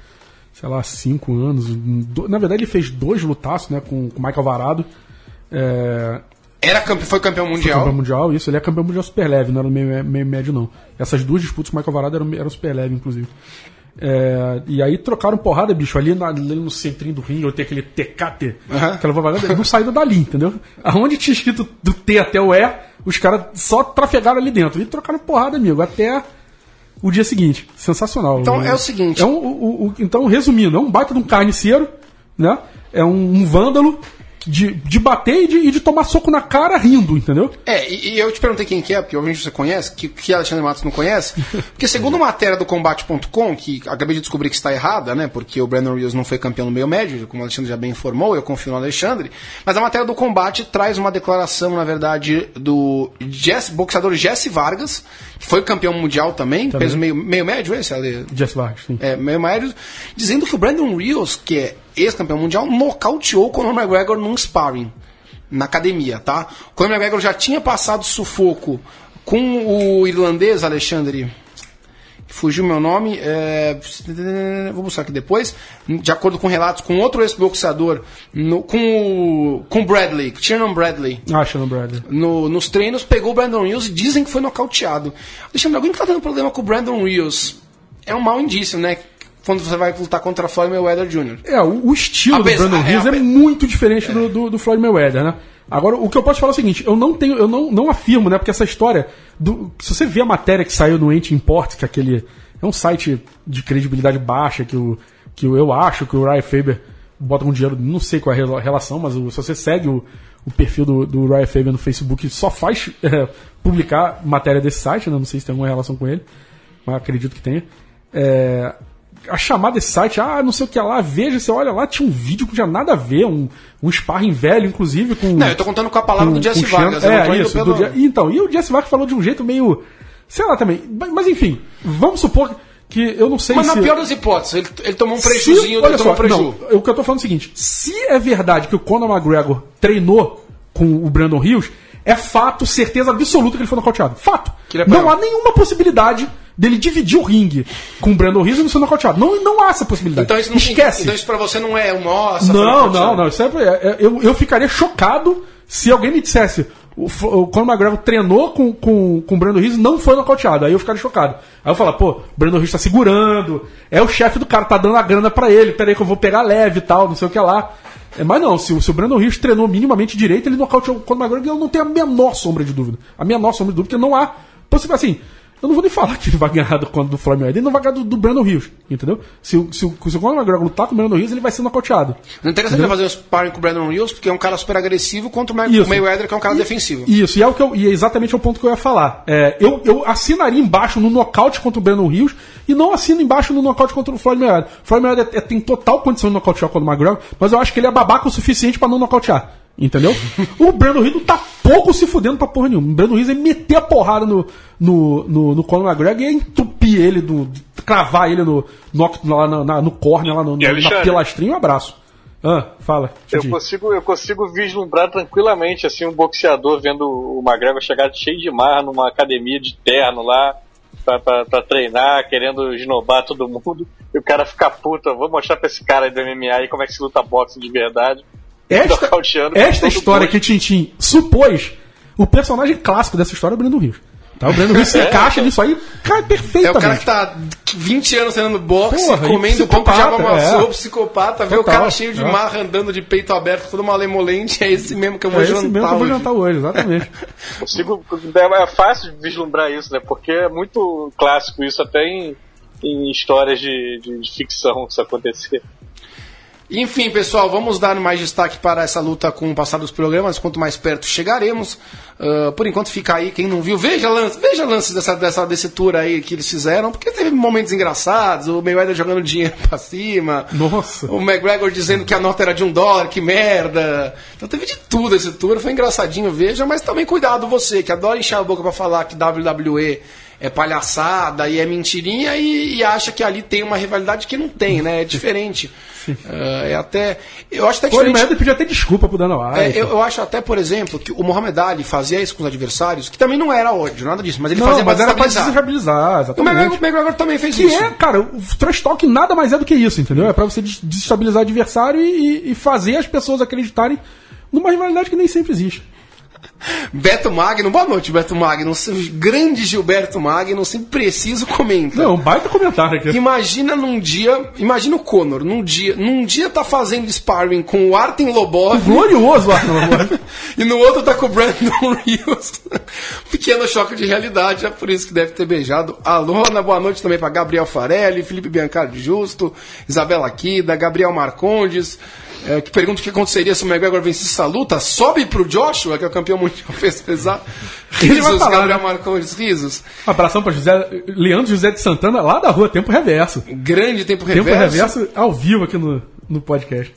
5 anos. Na verdade, ele fez 2 lutaços, né, com o Michael Varado. Foi campeão mundial. Foi campeão mundial, isso. Ele é campeão mundial super leve, não era meio médio, não. Essas 2 disputas com o Michael Varado eram super leve, inclusive. E aí trocaram porrada, bicho, ali no centrinho do ringue, eu tenho aquele TKT, aquela propaganda, ele não saiu dali, entendeu? Aonde tinha escrito do T até o E, os caras só trafegaram ali dentro. E trocaram porrada, amigo, até... o dia seguinte. Sensacional. Então é o seguinte... Então, resumindo, é um baita de um carniceiro, né? É um vândalo de bater e de tomar soco na cara rindo, entendeu? E eu te perguntei quem que é, porque obviamente você conhece, que Alexandre Matos não conhece, porque segundo matéria do Combate.com, que acabei de descobrir que está errada, né? Porque o Brandon Rios não foi campeão no meio médio, como o Alexandre já bem informou, eu confio no Alexandre, mas a matéria do Combate traz uma declaração, na verdade, do boxeador Jesse Vargas, que foi campeão mundial também. Peso meio médio esse, Ale? Jesse Vargas, sim. Meio médio, dizendo que o Brandon Rios, que é ex-campeão mundial, nocauteou o Conor McGregor num sparring. na academia, tá? O Conor McGregor já tinha passado sufoco com o irlandês Alexandre... Fugiu meu nome, vou buscar aqui depois. De acordo com relatos com outro ex-boxeador, com o Bradley, Shannon Bradley. Shannon Bradley. Nos treinos, pegou o Brandon Rios e dizem que foi nocauteado. Alexandre, alguém que tá tendo problema com o Brandon Rios é um mau indício, né? Quando você vai lutar contra Floyd Mayweather Jr. O estilo do Brandon Rios é muito diferente do Floyd Mayweather, né? Agora, o que eu posso falar é o seguinte, eu não afirmo, né, porque essa história, se você vê a matéria que saiu no Ant Import, que é um site de credibilidade baixa, que eu acho que o Ryan Faber bota um dinheiro, não sei qual é a relação, mas se você segue o perfil do Ryan Faber no Facebook, só faz publicar matéria desse site, né, não sei se tem alguma relação com ele, mas acredito que tenha. A chamada desse site, não sei o que lá, veja, você olha lá, tinha um vídeo que não tinha nada a ver, um sparring velho, inclusive, com... Não, eu tô contando com a palavra do Jesse Vargas. Então, e o Jesse Vargas falou de um jeito meio... Sei lá também, mas enfim, vamos supor que eu não sei mas se... Mas na pior das hipóteses, ele tomou um prejuzinho, ele tomou um prejuízo. Não, o que eu tô falando é o seguinte, se é verdade que o Conor McGregor treinou com o Brandon Rios, é fato, certeza absoluta que ele foi nocauteado. Fato. Não há nenhuma possibilidade dele dividir o ringue com o Brandon Rios e não ser nocauteado. Não há essa possibilidade. Então isso não esquece. Então isso pra você não é nossa. Não. Isso eu ficaria chocado se alguém me dissesse o Conor McGregor treinou com o Brandon Rios e não foi nocauteado. Aí eu ficaria chocado. Aí eu falo, o Brandon Rios tá segurando, é o chefe do cara, tá dando a grana pra ele, peraí que eu vou pegar leve e tal, não sei o que lá. Mas não, se o Brandon Rios treinou minimamente direito, ele nocauteou o Conor McGregor, eu não tenho a menor sombra de dúvida. Porque não há possibilidade, assim, eu não vou nem falar que ele vai ganhar do Floyd Mayweather, ele não vai ganhar do Brandon Rios, entendeu? Se o Conor McGregor lutar com o Brandon Rios, ele vai ser nocauteado. Não interessa ele fazer um sparring com o Brandon Rios, porque é um cara super agressivo, contra o Mayweather, que é um cara defensivo. Isso, e é exatamente o ponto que eu ia falar. Eu assinaria embaixo no nocaute contra o Brandon Rios e não assino embaixo no nocaute contra o Floyd Mayweather. O Floyd Mayweather tem total condição de nocautear o Conor McGregor, mas eu acho que ele é babaca o suficiente pra não nocautear. Entendeu? O Brandon Rios não tá pouco se fudendo pra porra nenhuma. O Brandon Rios ia meter a porrada no Conor McGregor e ia entupir ele, cravar ele no córnea, lá na pilastrinha. Um abraço. Fala. Eu consigo vislumbrar tranquilamente assim, um boxeador vendo o McGregor chegar cheio de marra numa academia de terno lá pra treinar, querendo esnobar todo mundo, e o cara ficar puto. Vou mostrar pra esse cara aí do MMA aí como é que se luta boxe de verdade. Esta história que Tintin supôs, o personagem clássico dessa história é o Brandon Rios. Tá? O Brandon Rios se encaixa nisso aí, cara, perfeitamente. É o cara que tá 20 anos treinando boxe, comendo pão que já amassou, psicopata, vê o cara cheio de marra andando de peito aberto, todo malemolente, é esse mesmo que eu vou jantar hoje. É esse mesmo que eu vou jantar hoje, exatamente. É fácil de vislumbrar isso, né? Porque é muito clássico isso, até em histórias de ficção, isso acontecer. Enfim, pessoal, vamos dar mais destaque para essa luta com o passar dos programas, quanto mais perto chegaremos. Por enquanto fica aí, quem não viu, veja lances desse tour aí que eles fizeram, porque teve momentos engraçados, o Mayweather jogando dinheiro pra cima, nossa, o McGregor dizendo que a nota era de $1, que merda. Então teve de tudo esse tour, foi engraçadinho, veja, mas também cuidado você, que adora encher a boca pra falar que WWE é palhaçada e é mentirinha e acha que ali tem uma rivalidade que não tem, né? É diferente. Eu acho até diferente. Mas ele pediu até desculpa pro Dana White. Eu acho até, por exemplo, que o Muhammad Ali fazia isso com os adversários, que também não era ódio, nada disso, mas ele fazia pra desestabilizar. Exatamente. O McGregor também fez isso. Cara, o trash talk nada mais é do que isso, entendeu? É pra você desestabilizar o adversário e fazer as pessoas acreditarem numa rivalidade que nem sempre existe. Beto Magno, boa noite, Beto Magno. Grande Gilberto Magno, sempre preciso comenta. Não, baita comentário aqui. Imagina o Conor, num dia tá fazendo sparring com o Artem Lobov. O glorioso Artem Lobov. E no outro tá com o Brandon Rios. Pequeno choque de realidade, é por isso que deve ter beijado. Alona, boa noite também pra Gabriel Farelli, Felipe Biancardi Justo, Isabela Aquida, Gabriel Marcondes. Que pergunta o que aconteceria se o McGregor vencesse essa luta. Sobe pro Joshua, que é o campeão mundial peso pesado. Risos, Gabriel Marcondes, risos. Abração pra Leandro José de Santana, lá da rua Tempo Reverso. Grande Tempo Reverso. Tempo Reverso ao vivo aqui no podcast.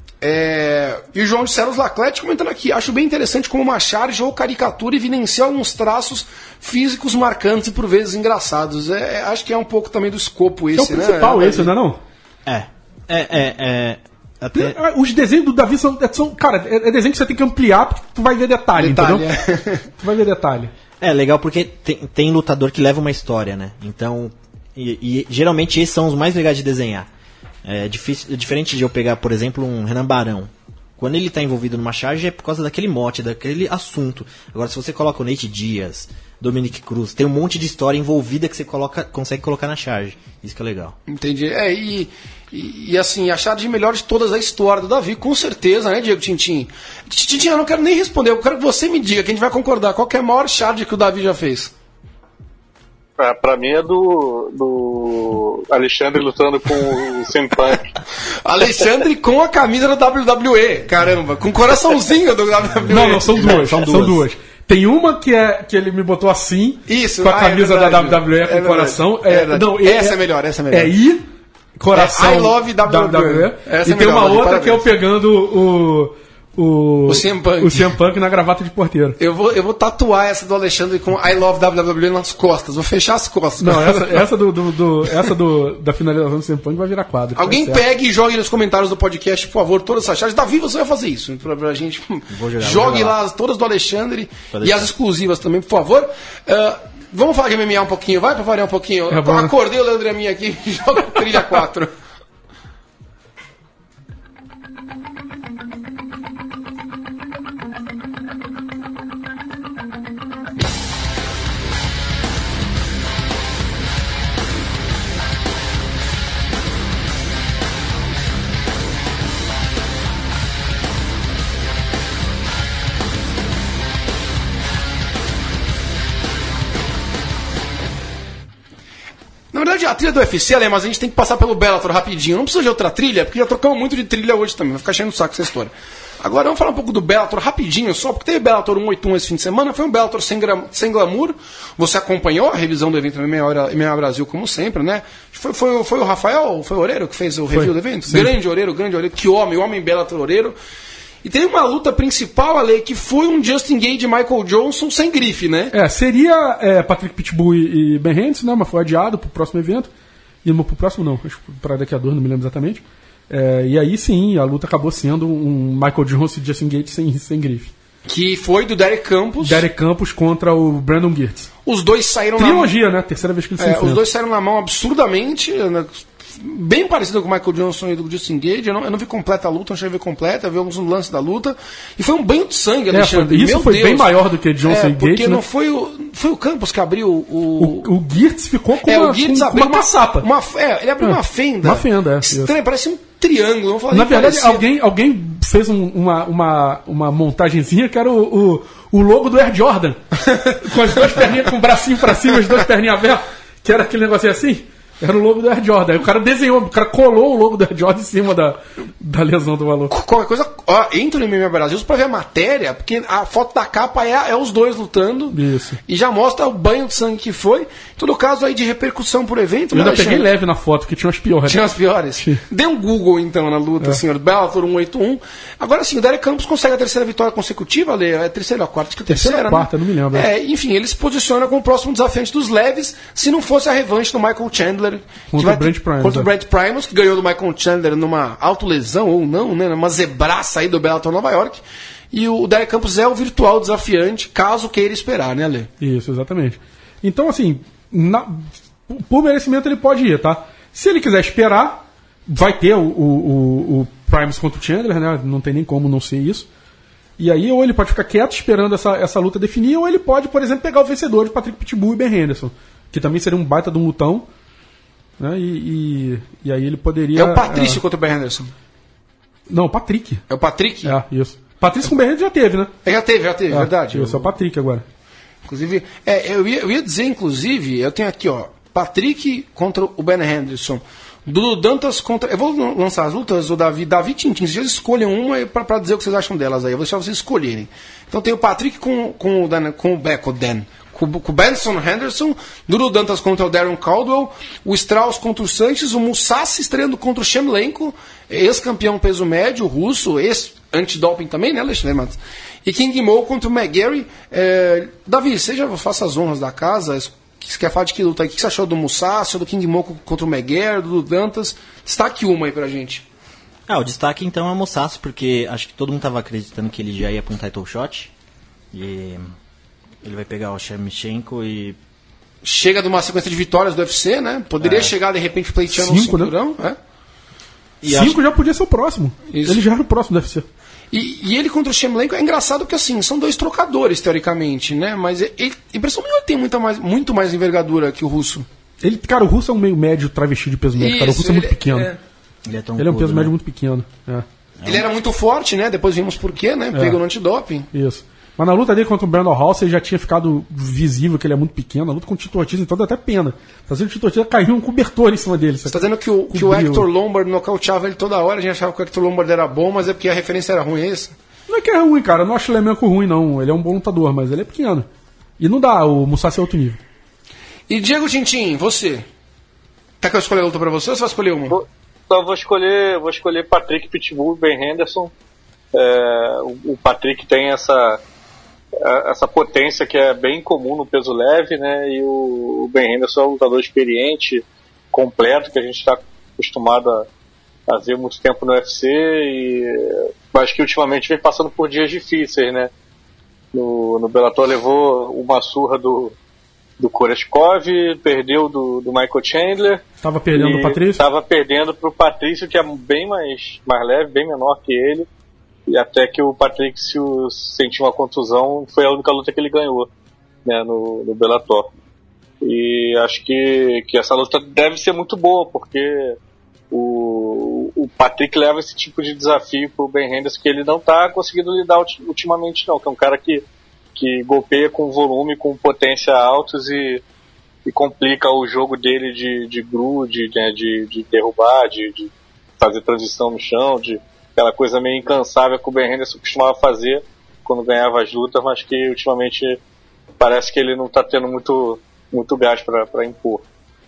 E o João de Ceros Laclete comentando aqui: acho bem interessante como uma charge ou caricatura evidencia alguns traços físicos marcantes e por vezes engraçados. Acho que é um pouco também do escopo esse, né? É o principal esse, não é não? Os desenhos do Davi são cara, é desenho que você tem que ampliar porque tu vai ver detalhe. Entendeu? Tu vai ver detalhe. É legal porque tem lutador que leva uma história, né? Então, e geralmente esses são os mais legais de desenhar. É diferente de eu pegar, por exemplo, um Renan Barão. Quando ele está envolvido numa charge é por causa daquele mote, daquele assunto. Agora, se você coloca o Nate Diaz, Dominic Cruz, tem um monte de história envolvida que você consegue colocar na charge. Isso que é legal. Entendi. E assim, a charge melhor de todas a história do Davi, com certeza, né, Diego Tintin? Tintin, eu não quero nem responder, eu quero que você me diga, que a gente vai concordar. Qual que é a maior charge que o Davi já fez? Pra mim é do Alexandre lutando com o CM Punk. Alexandre com a camisa da WWE, caramba, com o coraçãozinho do WWE. Não, são duas. Tem uma que ele me botou assim, isso, com a camisa da WWE com o coração. Essa é melhor. É I, coração I love WWE. E tem uma outra que é eu pegando o CM Punk na gravata de porteiro. Eu vou tatuar essa do Alexandre com I Love WWE nas costas. Vou fechar as costas. Não, essa da finalização do CM Punk vai virar quadro. Alguém pegue e jogue nos comentários do podcast, por favor, todas essas charges. Davi, você vai fazer isso pra gente. Jogue lá todas do Alexandre e as exclusivas também, por favor. Vamos falar de MMA um pouquinho, vai? Pra variar um pouquinho. Acordei o Leandro Amin aqui e joga trilha 4. Na verdade, a trilha do UFC, mas a gente tem que passar pelo Bellator rapidinho. Não precisa de outra trilha, porque já trocamos muito de trilha hoje também. Vai ficar cheio no saco essa história. Agora vamos falar um pouco do Bellator rapidinho, só porque teve Bellator 181 esse fim de semana. Foi um Bellator sem glamour. Você acompanhou a revisão do evento no MMA Brasil, como sempre, né? Foi o Rafael, foi o Oreiro que fez o review do evento? Sim. Grande Oreiro. Que homem Bellator Oreiro. E teve uma luta principal, Ale, que foi um Justin Gage e Michael Johnson sem grife, né? Seria Patrick Pitbull e Ben Henderson, né? Mas foi adiado pro próximo evento. E pro próximo não, acho que para daqui a 2, não me lembro exatamente. E aí sim, a luta acabou sendo um Michael Johnson e Justin Gage sem grife. Que foi do Derek Campos. Derek Campos contra o Brandon Girtz. Os dois saíram Trilogia, né? Terceira vez que eles se enfrentam. Os dois saíram na mão absurdamente, né? Bem parecido com o Michael Johnson e do Justin Gage. Eu não vi completa a luta, não cheguei a ver completa, vi alguns lances da luta. E foi um banho de sangue, Alexandre. Isso foi bem maior do que Johnson e Gage. Porque não foi o Campos que abriu o Girtz ficou com uma caçapa. Ele abriu uma fenda. Uma fenda, estranho, parece um triângulo. Na verdade, alguém fez uma montagenzinha que era o logo do Air Jordan. Com as duas perninhas, com o bracinho pra cima, as duas perninhas abertas. Que era aquele negocinho assim. Era o logo do Air Jordan. Aí o cara colou o logo do Air Jordan em cima da lesão do maluco. Qualquer coisa, entra no MMA Brasil pra ver a matéria, porque a foto da capa é os dois lutando. Isso. E já mostra o banho de sangue que foi. Em todo caso aí de repercussão pro evento. Eu ainda peguei leve na foto, que tinha as piores. Tinha as piores. Sim. Dê um Google então na luta, senhor. Bellator 181. Agora sim, o Derek Campos consegue a terceira vitória consecutiva, Ale. É a terceira ou a quarta? Acho que a terceira, ou quarta, não me lembro. Enfim, ele se posiciona como o próximo desafiante dos leves, se não fosse a revanche do Michael Chandler. Contra o Brent Primus, que ganhou do Michael Chandler numa autolesão ou não, né? Numa zebraça aí do Bellator Nova York. E o Derek Campos é o virtual desafiante, caso queira esperar, né, Ale? Isso, exatamente. Então, assim, por merecimento ele pode ir, tá? Se ele quiser esperar, vai ter o Primus contra o Chandler, né? Não tem nem como não ser isso. E aí, ou ele pode ficar quieto esperando essa luta definir, ou ele pode, por exemplo, pegar o vencedor de Patrick Pitbull e Ben Henderson, que também seria um baita de um lutão. Né? E aí ele poderia... É o Patrício contra o Ben Henderson. Não, o Patrick. É o Patrick? Isso. Patrício com o Ben Henderson já teve, né? Já teve, verdade. Isso, é o Patrick agora. Inclusive, eu ia dizer, inclusive, eu tenho aqui, Patrick contra o Ben Henderson. Dudu Dantas contra... Eu vou lançar as lutas do Davi Tintin. Vocês escolhem uma para dizer o que vocês acham delas aí. Eu vou deixar vocês escolherem. Então tem o Patrick com o Benson Henderson, Dudu Dantas contra o Darren Caldwell, o Strauss contra o Sanches, o Musashi estreando contra o Shemlenko, ex-campeão peso médio, russo, ex-antidoping também, né, Alexandre Matos? E King Mo contra o McGarry. Davi, você já faça as honras da casa. Você quer falar de que luta aí? O que você achou do Musashi, do King Mo contra o McGarry, do Dudu Dantas? Destaque uma aí pra gente. O destaque então é o Mousasi, porque acho que todo mundo estava acreditando que ele já ia para um title shot. E ele vai pegar o Shevchenko e... Chega de uma sequência de vitórias do UFC, né? Poderia chegar de repente pleiteando um cinturão, né? 5 já podia ser o próximo. Isso. Ele já era o próximo do UFC. E ele contra o Shevchenko é engraçado porque, assim, são 2 trocadores, teoricamente, né? Mas impressão minha, ele tem muito mais envergadura que o russo. Cara, o russo é um meio médio travesti de peso médio. Cara, o russo é muito pequeno. Ele é um peso médio muito pequeno. Ele era muito forte, né? Depois vimos por quê, né? Pegou no antidoping. Isso. Mas na luta dele contra o Brandon House já tinha ficado visível que ele é muito pequeno. A luta com o Tito Ortiz, então dá até pena. Fazendo o Tito Ortiz caiu um cobertor em cima dele. Você tá dizendo que o Hector Lombard nocauteava ele toda hora, a gente achava que o Hector Lombard era bom, mas é porque a referência era ruim, é isso? Não é que é ruim, cara. Eu não acho o Lemenko ruim, não. Ele é um bom lutador, mas ele é pequeno. E não dá, o Mousasi é outro nível. E Diego Tintin, você? Quer que eu escolha a luta pra você ou você vai escolher uma? Então vou escolher Patrick Pitbull e Ben Henderson. O Patrick tem essa potência que é bem comum no peso leve, né? E o Ben Henderson é um lutador experiente, completo, que a gente está acostumado a ver muito tempo no UFC, e acho que ultimamente vem passando por dias difíceis, né? No Bellator levou uma surra do Koreshkov, perdeu do Michael Chandler. Estava perdendo do Patrício? Estava perdendo para o Patrício, que é bem mais leve, bem menor que ele. E até que o Patrick sentiu uma contusão, foi a única luta que ele ganhou, né, no Bellator. E acho que essa luta deve ser muito boa, porque o Patrick leva esse tipo de desafio pro Ben Henderson que ele não está conseguindo lidar ultimamente, não. Que é um cara que golpeia com volume, com potência altos e complica o jogo dele de grude, né, de derrubar, de fazer transição no chão, aquela coisa meio incansável que o Ben Henderson costumava fazer quando ganhava as lutas, mas que ultimamente parece que ele não está tendo muito gás para impor.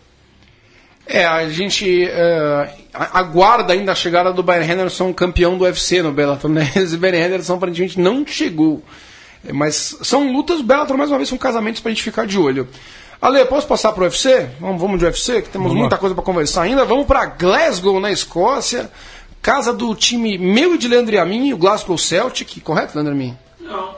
A gente aguarda ainda a chegada do Ben Henderson, campeão do UFC no Bellator, né? Esse Ben Henderson aparentemente não chegou. Mas são lutas, Bellator mais uma vez são casamentos pra gente ficar de olho. Ale, posso passar pro UFC? Vamos de UFC, que temos muita coisa para conversar ainda. Vamos para Glasgow, na Escócia. Casa do time meu e de Leandro e a mim, o Glasgow Celtic, correto, Leandro e a mim? Não.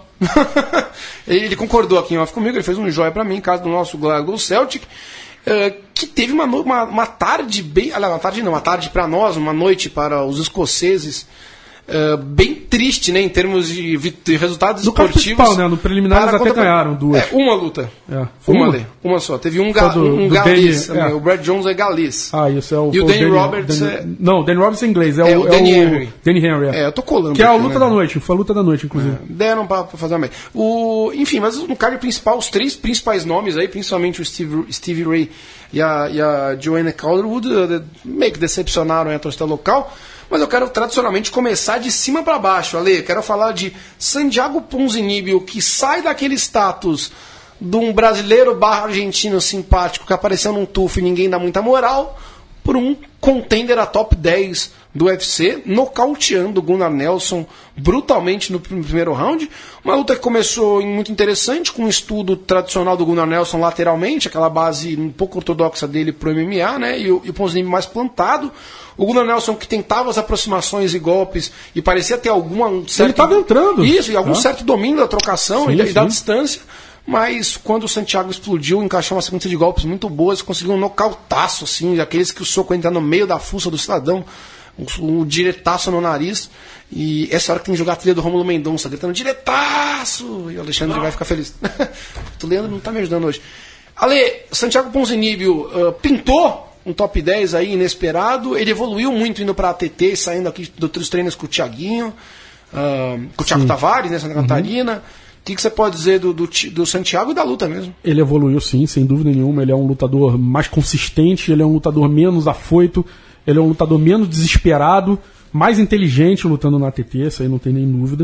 Ele concordou aqui em off comigo, ele fez um joia pra mim, casa do nosso Glasgow Celtic, que teve uma tarde bem... Aliás, uma tarde pra nós, uma noite para os escoceses, bem triste, né, em termos de resultados esportivos. Né? No preliminar eles até ganharam 2. Uma luta. Uma só. Teve um galês. O Brad Jones é galês. Isso é o... E o Danny Roberts Não, o Danny Roberts é inglês. É o Danny Henry. Danny Henry. Eu tô colando. Que é a luta da noite. Foi a luta da noite, inclusive. Deram pra fazer uma... Enfim, mas no card principal, os 3 principais nomes aí, principalmente o Stevie Ray e a Joanna Calderwood, meio que decepcionaram a torcida local. Mas eu quero tradicionalmente começar de cima para baixo, Ale. Quero falar de Santiago Ponzinibbio, que sai daquele status de um brasileiro / argentino simpático que apareceu num tufo e ninguém dá muita moral, por um contender a top 10 do UFC, nocauteando o Gunnar Nelson brutalmente no primeiro round. Uma luta que começou muito interessante, com um estudo tradicional do Gunnar Nelson lateralmente, aquela base um pouco ortodoxa dele pro MMA, né? E o Ponzinibbio mais plantado. O Gunnar Nelson que tentava as aproximações e golpes e parecia ter algum certo... Ele estava entrando. Isso, e algum certo domínio da trocação e da distância. Mas quando o Santiago explodiu, encaixou uma sequência de golpes muito boas, conseguiu um nocautaço, assim, aqueles que o soco entra no meio da fuça do cidadão, um diretaço no nariz. E essa hora que tem que jogar a trilha do Rômulo Mendonça, gritando diretaço! E o Alexandre vai ficar feliz. O Leandro não está me ajudando hoje. Ale, Santiago Ponzinibbio pintou um top 10 aí inesperado. Ele evoluiu muito indo para a ATT, saindo aqui dos treinos com o Thiaguinho, com o Thiago Tavares, né, Santa Catarina. O que você pode dizer do Santiago e da luta mesmo? Ele evoluiu sim, sem dúvida nenhuma. Ele é um lutador mais consistente, ele é um lutador menos afoito, ele é um lutador menos desesperado, mais inteligente lutando na ATT, isso aí não tem nem dúvida.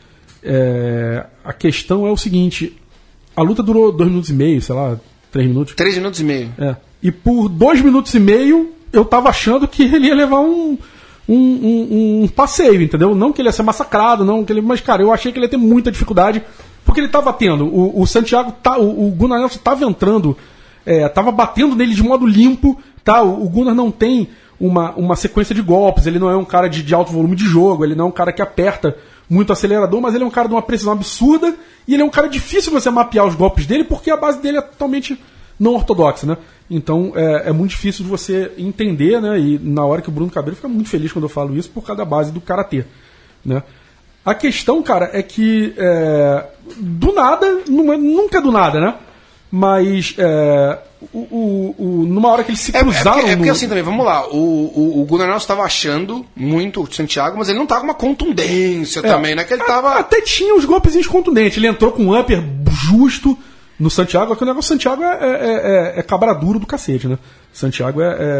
A questão é o seguinte: a luta durou 2 minutos e meio, sei lá, 3 minutos. 3 minutos e meio. E por 2 minutos e meio eu tava achando que ele ia levar um passeio, entendeu? Não que ele ia ser massacrado, mas, cara, eu achei que ele ia ter muita dificuldade, porque ele tava tendo. O Santiago, o Gunnar Nelson tava entrando, tava batendo nele de modo limpo, tá? O Gunnar não tem uma sequência de golpes, ele não é um cara de alto volume de jogo, ele não é um cara que aperta muito acelerador, mas ele é um cara de uma precisão absurda e ele é um cara difícil você mapear os golpes dele porque a base dele é totalmente não ortodoxa, né? Então é muito difícil de você entender, né? E na hora que o Bruno Cabreiro fica muito feliz quando eu falo isso por causa da base do karatê, né? A questão, cara, é que do nada, nunca é do nada, né? Mas numa hora que eles se cruzaram... É porque assim também, vamos lá, o Gunnar Nelson estava achando muito o Santiago, mas ele não tava com uma contundência também, né? Que ele tava... Até tinha uns golpezinhos contundentes, ele entrou com um upper justo no Santiago, que o negócio do Santiago é cabra duro do cacete, né? Santiago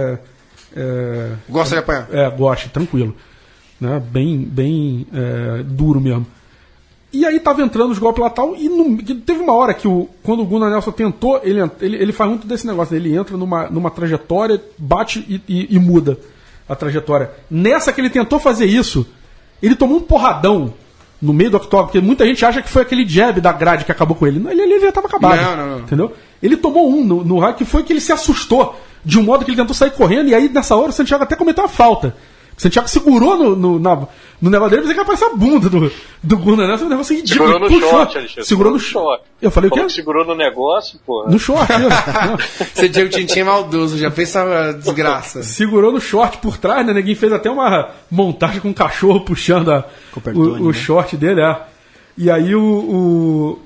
gosta de apanhar. Gosta, tranquilo. Né? Bem duro mesmo. E aí tava entrando os golpes lá e tal, e teve uma hora que quando o Gunnar Nelson tentou, ele faz muito desse negócio, ele entra numa trajetória, bate e muda a trajetória. Nessa que ele tentou fazer isso, ele tomou um porradão no meio do octógono, porque muita gente acha que foi aquele jab da grade que acabou com ele. Ele já tava acabado. Não. Entendeu? Ele tomou no raio, que foi que ele se assustou de um modo que ele tentou sair correndo, e aí nessa hora o Santiago até cometeu uma falta. O Santiago segurou no negócio dele, mas ele apareceu a bunda do Gunnar Nelson, um negócio ridículo. Segurou no short, Alexandre. Segurou no short. Eu falei o quê? Segurou no negócio, pô. No short, Você Diego Tintin é maldoso, já fez essa desgraça. Segurou no short por trás, né? Ninguém fez até uma montagem com um cachorro puxando o short dele, E aí o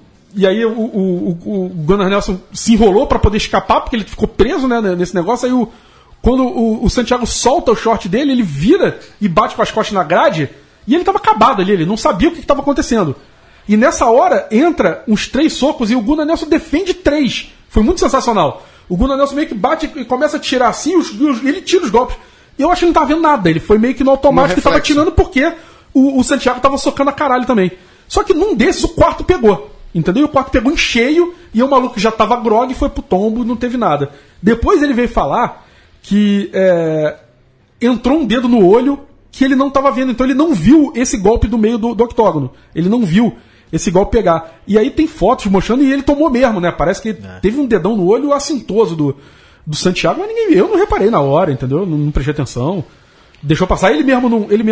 Gunnar Nelson se enrolou pra poder escapar, porque ele ficou preso, né, nesse negócio. Aí quando o Santiago solta o short dele, ele vira e bate com as costas na grade, e ele tava acabado ali, ele não sabia o que estava acontecendo. E nessa hora entra uns 3 socos e o Gunnar Nelson defende 3. Foi muito sensacional. O Gunnar Nelson meio que bate e começa a tirar assim, ele tira os golpes. E eu acho que ele não tava vendo nada, ele foi meio que no automático e tava tirando porque o Santiago tava socando a caralho também. Só que num desses o quarto pegou. Entendeu? E o quarto pegou em cheio e o maluco já tava grog, foi pro tombo, não teve nada. Depois ele veio falar que entrou um dedo no olho que ele não estava vendo, então ele não viu esse golpe do meio do octógono. Ele não viu esse golpe pegar. E aí tem fotos mostrando e ele tomou mesmo, né? Parece que teve um dedão no olho assintoso do Santiago, mas ninguém viu. Eu não reparei na hora, entendeu? Não prestei atenção. Deixou passar. Ele mesmo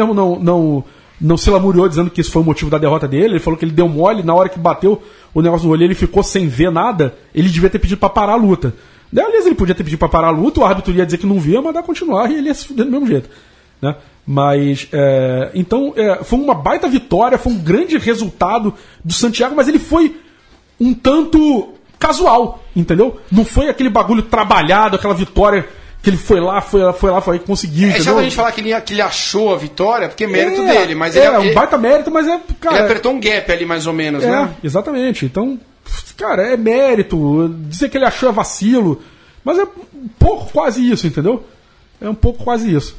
não se lamuriou dizendo que isso foi o motivo da derrota dele. Ele falou que ele deu mole, na hora que bateu o negócio no olho ele ficou sem ver nada. Ele devia ter pedido para parar a luta. Aliás, ele podia ter pedido para parar a luta, o árbitro ia dizer que não via, mandar continuar e ele ia se fuder do mesmo jeito, né? Mas, então, foi uma baita vitória, foi um grande resultado do Santiago, mas ele foi um tanto casual, entendeu? Não foi aquele bagulho trabalhado, aquela vitória que ele foi lá e conseguiu, entendeu? É só a gente falar que ele achou a vitória, porque é mérito dele, mas ele um baita mérito, mas cara... Ele apertou um gap ali, mais ou menos, né? Exatamente, então... Cara, é mérito, dizer que ele achou vacilo, mas é um pouco quase isso, entendeu? É um pouco quase isso.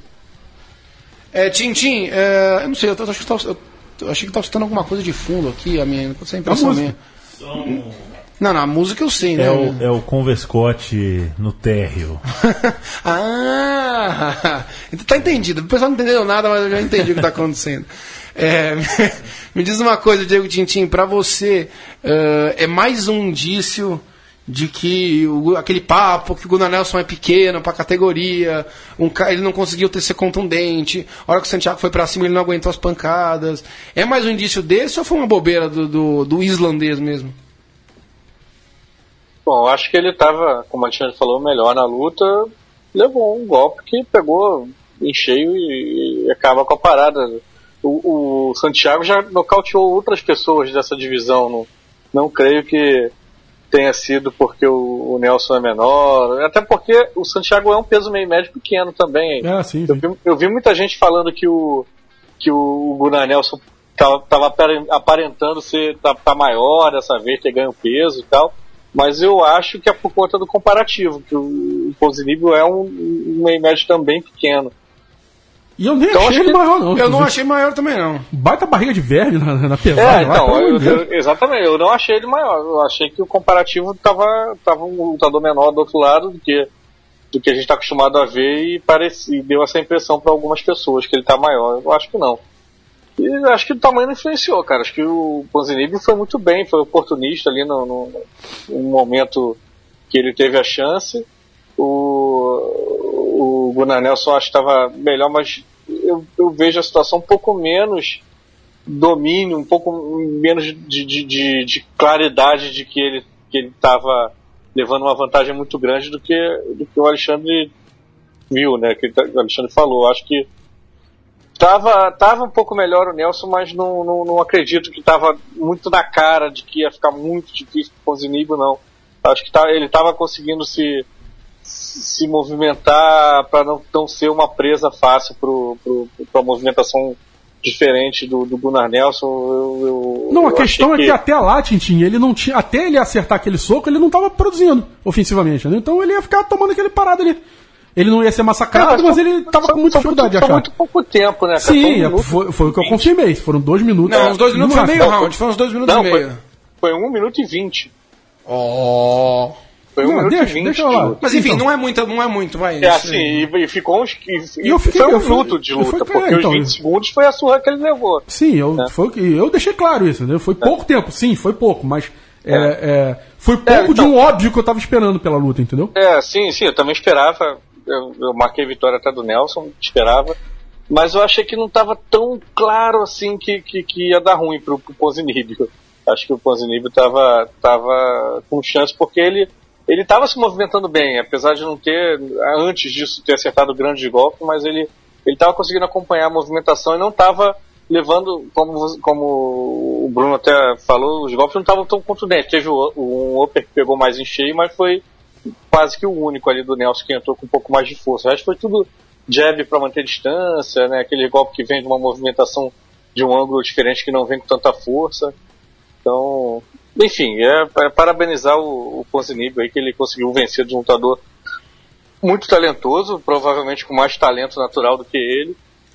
Tintin, eu não sei, eu achei que tava escutando alguma coisa de fundo aqui, essa impressão minha. Não, a música eu sei, né? É o Converscote no térreo. Então tá entendido. O pessoal não entendeu nada, mas eu já entendi o que tá acontecendo. Me diz uma coisa, Diego Tintin, pra você é mais um indício de que aquele papo que o Gunnar Nelson é pequeno pra categoria, ele não conseguiu ser contundente, a hora que o Santiago foi pra cima ele não aguentou as pancadas, é mais um indício desse ou foi uma bobeira do islandês mesmo? Bom, acho que ele estava, como a gente falou, melhor na luta, levou um golpe que pegou em cheio e acaba com a parada. O Santiago já nocauteou outras pessoas dessa divisão, não creio que tenha sido porque o Nelson é menor, até porque o Santiago é um peso meio médio pequeno também. Sim. Eu vi muita gente falando que o Gunnar Nelson estava aparentando tá maior dessa vez, ter ganho peso e tal. Mas eu acho que é por conta do comparativo, que o Ponzinibbio é um meio médio também pequeno. E eu nem achei ele maior, não. Eu não achei maior também, não. Baita barriga de verme na pesada. Exatamente, eu não achei ele maior. Eu achei que o comparativo tava um lutador menor do outro lado do que a gente está acostumado a ver e deu essa impressão para algumas pessoas que ele tá maior. Eu acho que não. E acho que o tamanho não influenciou, cara. Acho que o Ponzinibbio foi muito bem, foi oportunista ali no momento que ele teve a chance. O Gunnar Nelson acho que estava melhor, mas eu vejo a situação um pouco menos domínio, um pouco menos de claridade de que ele estava levando uma vantagem muito grande do que o Alexandre viu, né? Que o Alexandre falou. Acho que tava um pouco melhor o Nelson, mas não acredito que estava muito na cara de que ia ficar muito difícil para o Ponzinibbio, não. Acho que ele estava conseguindo se movimentar para não ser uma presa fácil para a movimentação diferente do Gunnar Nelson. A questão é que até lá, Tintin, ele não tinha, até ele acertar aquele soco, ele não estava produzindo ofensivamente, né? Então ele ia ficar tomando aquele parado ali. Ele não ia ser massacrado, mas ele estava com muita dificuldade de achar. Foi muito pouco tempo, né? Sim, foi o que eu confirmei. Foram 2 minutos. Não, uns 2 minutos foi meio round. Foi uns 2 minutos e meio. Foi 1 minuto e 20. Foi 1 minuto e 20. Deixa eu lá. Mas enfim, não é muito, vai. Assim, e ficou uns... Foi 1 minuto de luta, porque os 20 segundos foi a surra que ele levou. Sim, eu deixei claro isso, né? Foi pouco tempo, sim, foi pouco, mas... foi pouco de um óbvio que eu tava esperando pela luta, entendeu? Sim, eu também esperava. Eu marquei vitória até do Nelson, esperava. Mas eu achei que não estava tão claro assim que ia dar ruim pro Ponzinibbio. Acho que o Ponzinibbio tava com chance, porque ele estava se movimentando bem, apesar de não ter, antes disso, ter acertado grande golpe, mas ele estava conseguindo acompanhar a movimentação e não estava levando, como o Bruno até falou, os golpes não estavam tão contundentes. Teve um upper que pegou mais em cheio, mas foi quase que o único ali do Nelson que entrou com um pouco mais de força. O resto foi tudo jab para manter distância, né? Aquele golpe que vem de uma movimentação de um ângulo diferente que não vem com tanta força. Então, enfim, parabenizar o Ponzinibbio aí, que ele conseguiu vencer de um lutador muito talentoso, provavelmente com mais talento natural do que ele.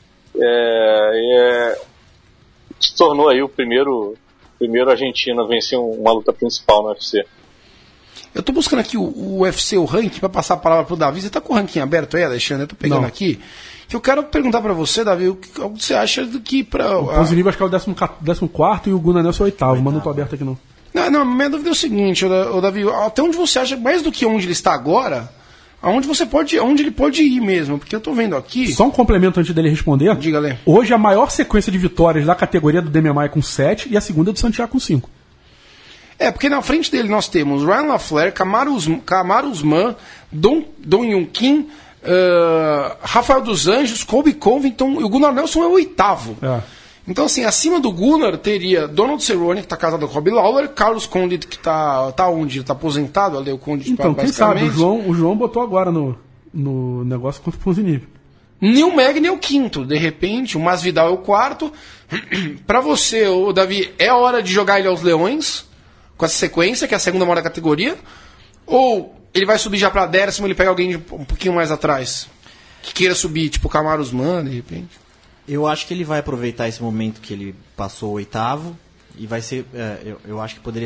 Se tornou aí o primeiro argentino a vencer uma luta principal no UFC. Eu tô buscando aqui o UFC, o ranking, pra passar a palavra pro Davi. Você tá com o ranking aberto aí, Alexandre? Eu tô pegando aqui. Que eu quero perguntar pra você, Davi, o que você acha do que pra... O Ponzinibbio acho que é o 14º e o Gunnar Nelson é o 8º, mas não tô aberto aqui não. Não, minha dúvida é o seguinte, Davi, até onde você acha, mais do que onde ele está agora, onde ele pode ir mesmo? Porque eu tô vendo aqui... Só um complemento antes dele responder. Diga, Lê. Hoje a maior sequência de vitórias da categoria do Demian Maia com 7 e a segunda do Santiago com 5. Porque na frente dele nós temos Ryan LaFleur, Kamaru Usman, Dong Hyun Kim, Rafael dos Anjos, Colby Covington e o Gunnar Nelson é o 8º. Então, assim, acima do Gunnar teria Donald Cerrone, que está casado com Robbie Lawler, Carlos Condit, que tá onde? Está aposentado, ali o Condit. Então, quem sabe, o João botou agora no negócio contra o Ponzinibbio. Neil Magny é o 5º, de repente, o Masvidal é o 4º. Para você, Davi, é hora de jogar ele aos leões, com essa sequência, que é a segunda maior da categoria? Ou ele vai subir já para 10º, ele pega alguém um pouquinho mais atrás? Que queira subir, tipo o Kamaru Usman, de repente? Eu acho que ele vai aproveitar esse momento que ele passou o 8º e vai ser... eu acho que poderia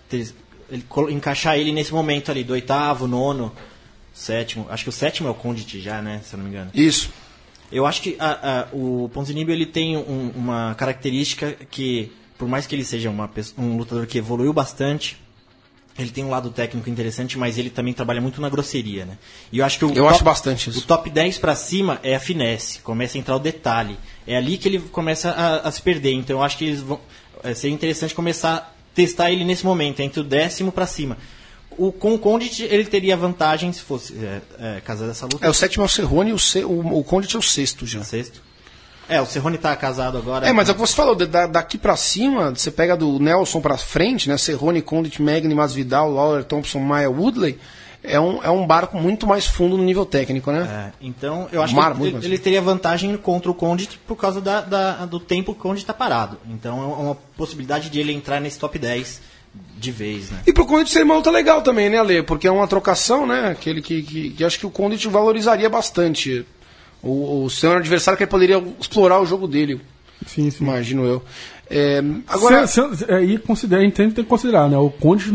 encaixar ele nesse momento ali, do 8º, 9º, 7º. Acho que o 7º é o Condit já, né? Se eu não me engano. Isso. Eu acho que o Ponzinibbio ele tem uma característica que, por mais que ele seja um lutador que evoluiu bastante, ele tem um lado técnico interessante, mas ele também trabalha muito na grosseria, né? E eu acho que acho bastante isso. O top 10 pra cima é a finesse, começa a entrar o detalhe. É ali que ele começa a se perder. Então eu acho que eles vão seria interessante começar a testar ele nesse momento, entre o 10º pra cima. Com o Condit ele teria vantagem se fosse casado essa luta. O 7º é o Cerrone e o Condit é o 6º já. 6º. O Cerrone tá casado agora. Mas é o que você falou, daqui pra cima, você pega do Nelson pra frente, né? Cerrone, Condit, Magny, Masvidal, Lawler, Thompson, Maia, Woodley, é um barco muito mais fundo no nível técnico, né? Então, eu acho que ele teria vantagem contra o Condit por causa do tempo que o Condit tá parado. Então, é uma possibilidade de ele entrar nesse top 10 de vez, né? E pro Condit seria uma luta legal também, né, Ale? Porque é uma trocação, né? Aquele que acho que o Condit valorizaria bastante. O seu adversário que ele poderia explorar o jogo dele. Sim. Imagino eu. Agora. Tem que considerar, né? O Condit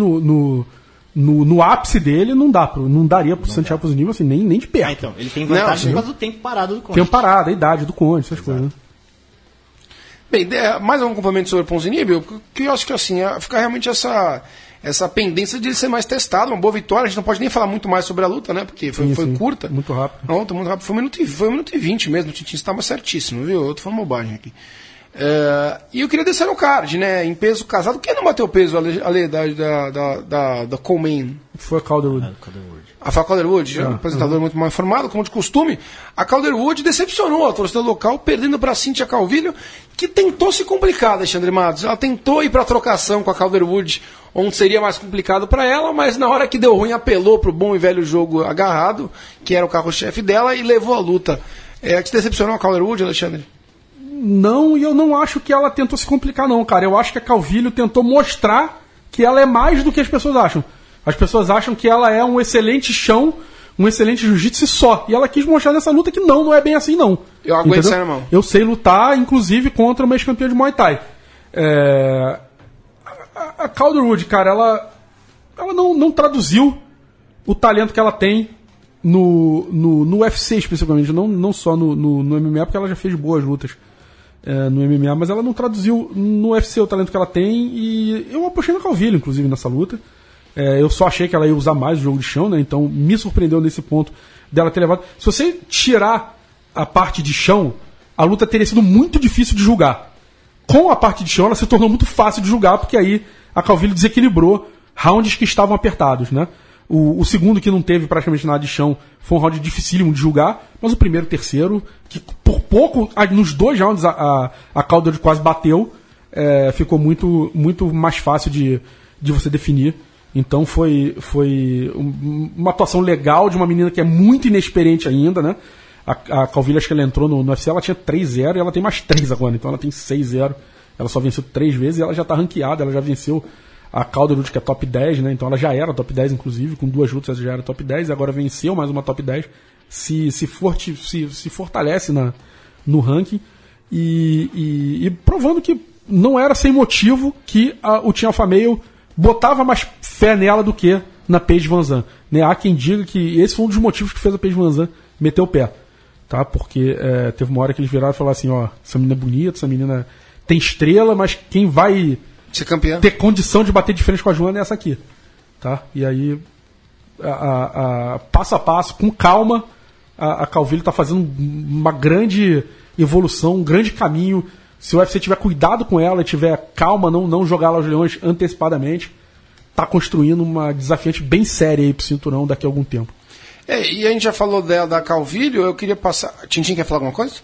no ápice dele não daria pro Santiago Ponzinibbio assim, nem de perto. Então, ele tem vantagem por causa do tempo parado do Condit. Tempo parado, a idade do Condit, essas coisas, né? Bem, mais algum complemento sobre o Ponzinibbio? Que eu acho que assim, fica realmente essa essa pendência de ele ser mais testado, uma boa vitória. A gente não pode nem falar muito mais sobre a luta, né? Porque foi curta. Muito rápido. A luta muito rápido. Foi 1 minuto e 20 mesmo. O Tintin estava certíssimo, viu? Eu tô falando bobagem aqui. E eu queria descer no card, né? Em peso casado. Quem não bateu peso, Ale, da Coleman? Foi a Calderwood. Foi a Calderwood, um apresentador muito mal informado, como de costume. A Calderwood decepcionou a torcida local, perdendo para a Cíntia Calvillo, que tentou se complicar, Alexandre Matos. Ela tentou ir para a trocação com a Calderwood, onde seria mais complicado para ela, mas na hora que deu ruim, apelou para o bom e velho jogo agarrado, que era o carro-chefe dela, e levou a luta. Te decepcionou a Calderwood, Alexandre? Não, e eu não acho que ela tentou se complicar, não, cara. Eu acho que a Calvillo tentou mostrar que ela é mais do que as pessoas acham. As pessoas acham que ela é um excelente chão, um excelente jiu-jitsu e só. E ela quis mostrar nessa luta que não é bem assim, não. Eu aguento isso, irmão. Eu sei lutar, inclusive, contra uma ex-campeã de Muay Thai. A Calderwood, cara, ela não traduziu o talento que ela tem no UFC, especificamente. Não só no MMA, porque ela já fez boas lutas no MMA, mas ela não traduziu no UFC o talento que ela tem. E eu apostei na Calvillo, inclusive, nessa luta. Eu só achei que ela ia usar mais o jogo de chão, né? Então me surpreendeu nesse ponto dela ter levado. Se você tirar a parte de chão, a luta teria sido muito difícil de julgar. Com a parte de chão, ela se tornou muito fácil de julgar, porque aí a Calvillo desequilibrou rounds que estavam apertados, né? O segundo, que não teve praticamente nada de chão, foi um round dificílimo de julgar, mas o primeiro e o terceiro, que por pouco, nos 2 rounds a Calderwood quase bateu, ficou muito, muito mais fácil de você definir. Então foi uma atuação legal de uma menina que é muito inexperiente ainda, né? A Calvillo, acho que ela entrou no UFC, ela tinha 3-0 e ela tem mais 3 agora, então ela tem 6-0. Ela só venceu 3 vezes e ela já está ranqueada, ela já venceu a Calderwood, que é top 10, né? Então ela já era top 10, inclusive, com 2 lutas ela já era top 10, e agora venceu mais uma top 10, se fortalece no ranking e provando que não era sem motivo que o Team Alpha Male botava mais fé nela do que na Paige VanZant, né? Há quem diga que esse foi um dos motivos que fez a Paige VanZant meter o pé, tá? Porque teve uma hora que eles viraram e falaram assim, ó, essa menina é bonita, essa menina tem estrela, mas quem vai ser campeã, ter condição de bater de frente com a Joana é essa aqui, tá? E aí, passo a passo, com calma, a Calvillo está fazendo uma grande evolução, um grande caminho. Se o UFC tiver cuidado com ela, tiver calma, não jogar ela aos leões antecipadamente, tá construindo uma desafiante bem séria aí pro cinturão daqui a algum tempo. E a gente já falou da Calvillo, eu queria passar... Tintin quer falar alguma coisa?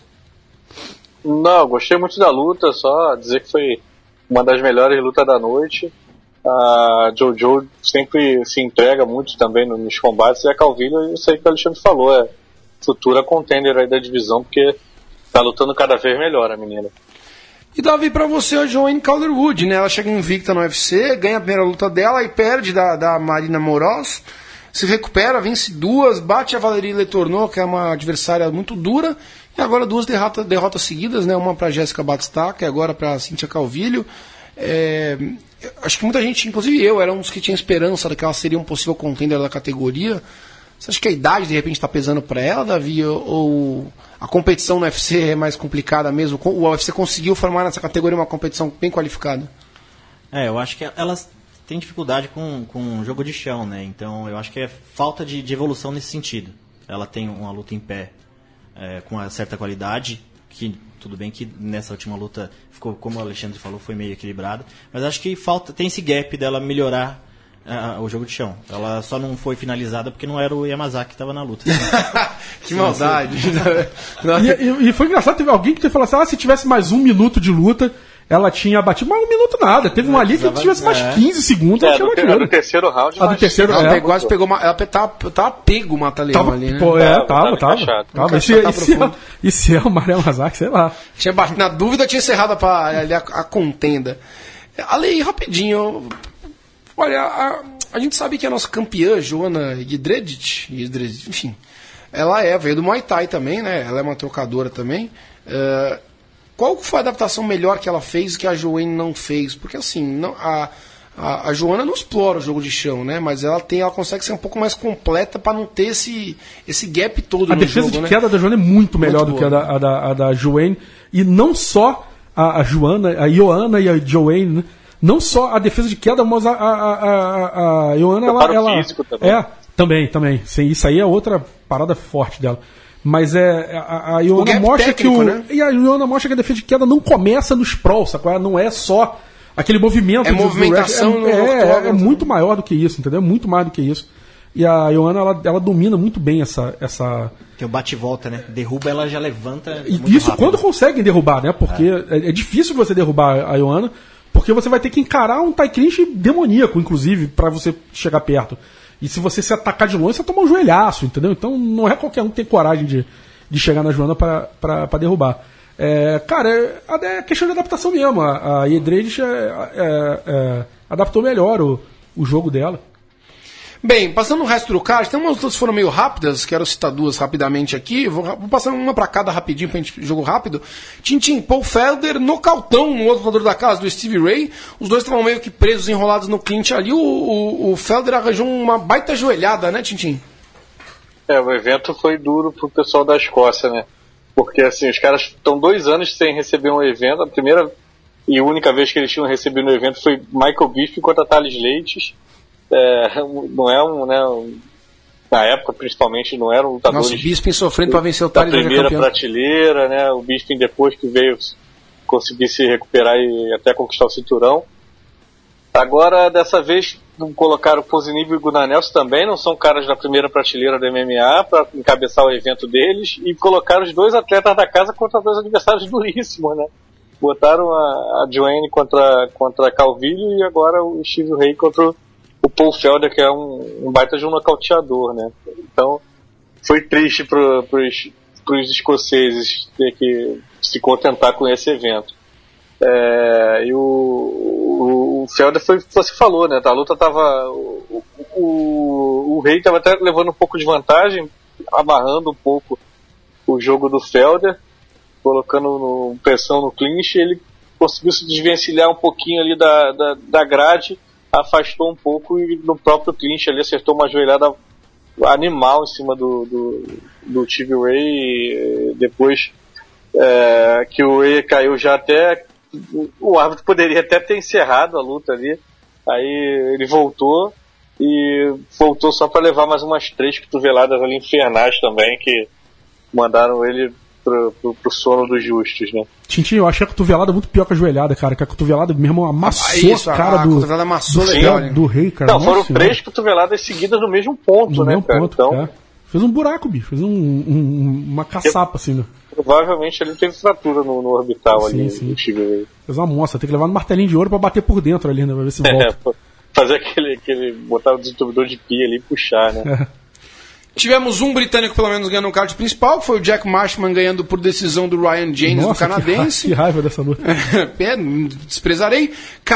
Não, gostei muito da luta, só dizer que foi uma das melhores lutas da noite. A Jojo sempre se entrega muito também nos combates, e a Calvillo, eu sei que o Alexandre falou, é futura contender aí da divisão, porque tá lutando cada vez melhor a menina. E Davi, pra você, a Joanne Calderwood, né? Ela chega invicta no UFC, ganha a primeira luta dela e perde da Marina Moroz, se recupera, vence 2, bate a Valerie Letourneau, que é uma adversária muito dura, e agora 2 derrotas seguidas, né? Uma pra Jéssica Batistaca e agora pra Cíntia Calvillo. Acho que muita gente, inclusive eu, era um dos que tinha esperança de que ela seria um possível contender da categoria. Você acha que a idade de repente está pesando para ela, Davi, ou a competição no UFC é mais complicada mesmo? O UFC conseguiu formar nessa categoria uma competição bem qualificada? Eu acho que elas têm dificuldade com jogo de chão, né? Então eu acho que é falta de evolução nesse sentido. Ela tem uma luta em pé com uma certa qualidade, que tudo bem que nessa última luta ficou, como o Alexandre falou, foi meio equilibrado, mas acho que tem esse gap dela melhorar o jogo de chão. Ela só não foi finalizada porque não era o Yamazaki que estava na luta. Que maldade. E foi engraçado, teve alguém que falou assim, se tivesse mais 1 minuto de luta, ela tinha batido, mas 1 minuto nada. Teve uma ali que se tivesse mais 15 segundos, ela tinha batido. Do terceiro round. Do terceiro, quase pegou ela tava pego o Mata-Leão ali, né? Tava. E se é o Maria Yamazaki, sei lá. Tinha batido, na dúvida tinha encerrado a contenda. Ali, rapidinho... Olha, a gente sabe que a nossa campeã, Joana Jedrzejczyk, enfim, ela veio do Muay Thai também, né? Ela é uma trocadora também. Qual foi a adaptação melhor que ela fez que a Joanne não fez? Porque assim, a Joana não explora o jogo de chão, né? Mas ela consegue ser um pouco mais completa para não ter esse gap todo no jogo. A defesa de queda da Joana é muito melhor do que a da Joanne. E não só a Joana, a Joanna e a Joanne, né? não só a defesa de queda, mas a Ioana, ela físico também. Também. Sim, isso aí é outra parada forte dela. Mas a Ioana mostra técnico, né? E a Ioana mostra que a defesa de queda não começa no sprawl, sacou? Não é só aquele movimento. É movimentação. É muito maior do que isso, entendeu? Muito mais do que isso. E a Ioana, ela domina muito bem essa... Tem o bate e volta, né? Derruba, ela já levanta. E isso rápido. Quando conseguem derrubar, né? Porque é difícil você derrubar a Ioana, porque você vai ter que encarar um tie clinch demoníaco, inclusive, pra você chegar perto. E se você se atacar de longe, você toma um joelhaço, entendeu? Então não é qualquer um que tem coragem de chegar na Joana pra derrubar. Cara, é questão de adaptação mesmo. A Edredge adaptou melhor o jogo dela. Bem, passando o resto do card, tem umas lutas que foram meio rápidas, quero citar duas rapidamente aqui, vou passar uma pra cada rapidinho pra gente jogo rápido. Tintin, Paul Felder, nocautão no outro lutador da casa, do Stevie Ray, os dois estavam meio que presos, enrolados no clinch ali, o Felder arranjou uma baita joelhada, né, Tintin? O evento foi duro pro pessoal da Escócia, né, porque assim, os caras estão 2 anos sem receber um evento, a primeira e única vez que eles tinham recebido um evento foi Michael Bisping contra Thales Leites. Não é na época principalmente não eram lutadores. Nossa, o Bisping sofrendo para vencer o Thales da primeira prateleira, né? O Bisping depois que veio conseguir se recuperar e até conquistar o cinturão. Agora dessa vez colocaram o Ponzinibbio e o Gunnar Nelson também, não são caras da primeira prateleira do MMA para encabeçar o evento deles, e colocaram os 2 atletas da casa contra 2 adversários duríssimos, né? Botaram a Joanne contra a Calvillo e agora o Steve Ray contra o Paul Felder, que é um baita de um nocauteador, né? Então, foi triste pros escoceses ter que se contentar com esse evento. E o Felder foi o que você falou, né? A luta tava... O Rey tava até levando um pouco de vantagem, amarrando um pouco o jogo do Felder, colocando pressão no clinch, e ele conseguiu se desvencilhar um pouquinho ali da grade, afastou um pouco e no próprio clinch ali acertou uma joelhada animal em cima do Stevie Ray, e depois que o Ray caiu já até, o árbitro poderia até ter encerrado a luta ali, aí ele voltou só para levar mais umas 3 cotoveladas ali infernais também, que mandaram ele pro sono dos justos, né? Tintin, eu achei a cotovelada muito pior que a joelhada, cara. Que a cotovelada mesmo amassou a cara a cotovelada amassou legal, do Rei, cara. Não, foram 3 cotoveladas seguidas no mesmo ponto, né, cara? Ponto, então, fez um buraco, bicho. Fez uma caçapa, assim, né? Provavelmente ele teve fratura no orbital ali. Sim. Fez uma amostra. Tem que levar no martelinho de ouro pra bater por dentro ali, né? Pra ver se volta. Fazer aquele botar o desentupidor de pia ali e puxar, né? Tivemos um britânico, pelo menos, ganhando o card principal, que foi o Jack Marshman ganhando por decisão do Ryan James, do canadense. Que raiva dessa luta. Desprezarei.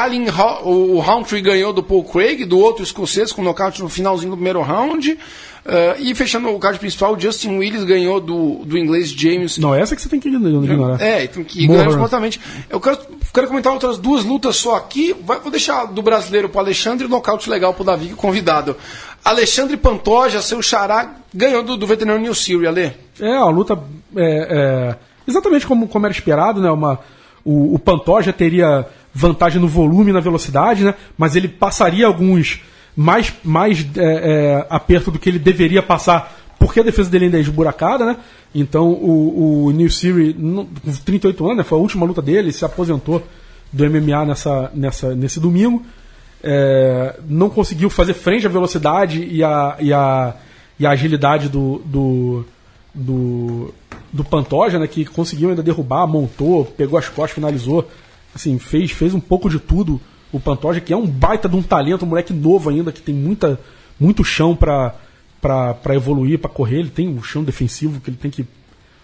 O Roundtree ganhou do Paul Craig, do outro escocês, com nocaute no finalzinho do primeiro round. E fechando o card principal, o Justin Willis ganhou do inglês James. Não, essa que você tem que ignorar. Tem que ignorar completamente. Eu quero comentar outras 2 lutas só aqui. Vou deixar do brasileiro pro Alexandre, nocaute legal pro Davi, convidado. Alexandre Pantoja, seu xará, ganhou do veterano Neil Seary, Ale. A luta exatamente como era esperado, né? O Pantoja teria vantagem no volume e na velocidade, né? Mas ele passaria alguns mais aperto do que ele deveria passar, porque a defesa dele ainda é esburacada, né? Então o Neil Seary, com 38 anos, né? Foi a última luta dele, se aposentou do MMA nesse domingo. Não conseguiu fazer frente à velocidade e à agilidade do Pantoja, né, que conseguiu ainda derrubar, montou, pegou as costas, finalizou, assim, fez um pouco de tudo. O Pantoja, que é um baita de um talento, um moleque novo ainda, que tem muito chão para evoluir, para correr. Ele tem um chão defensivo que ele tem que...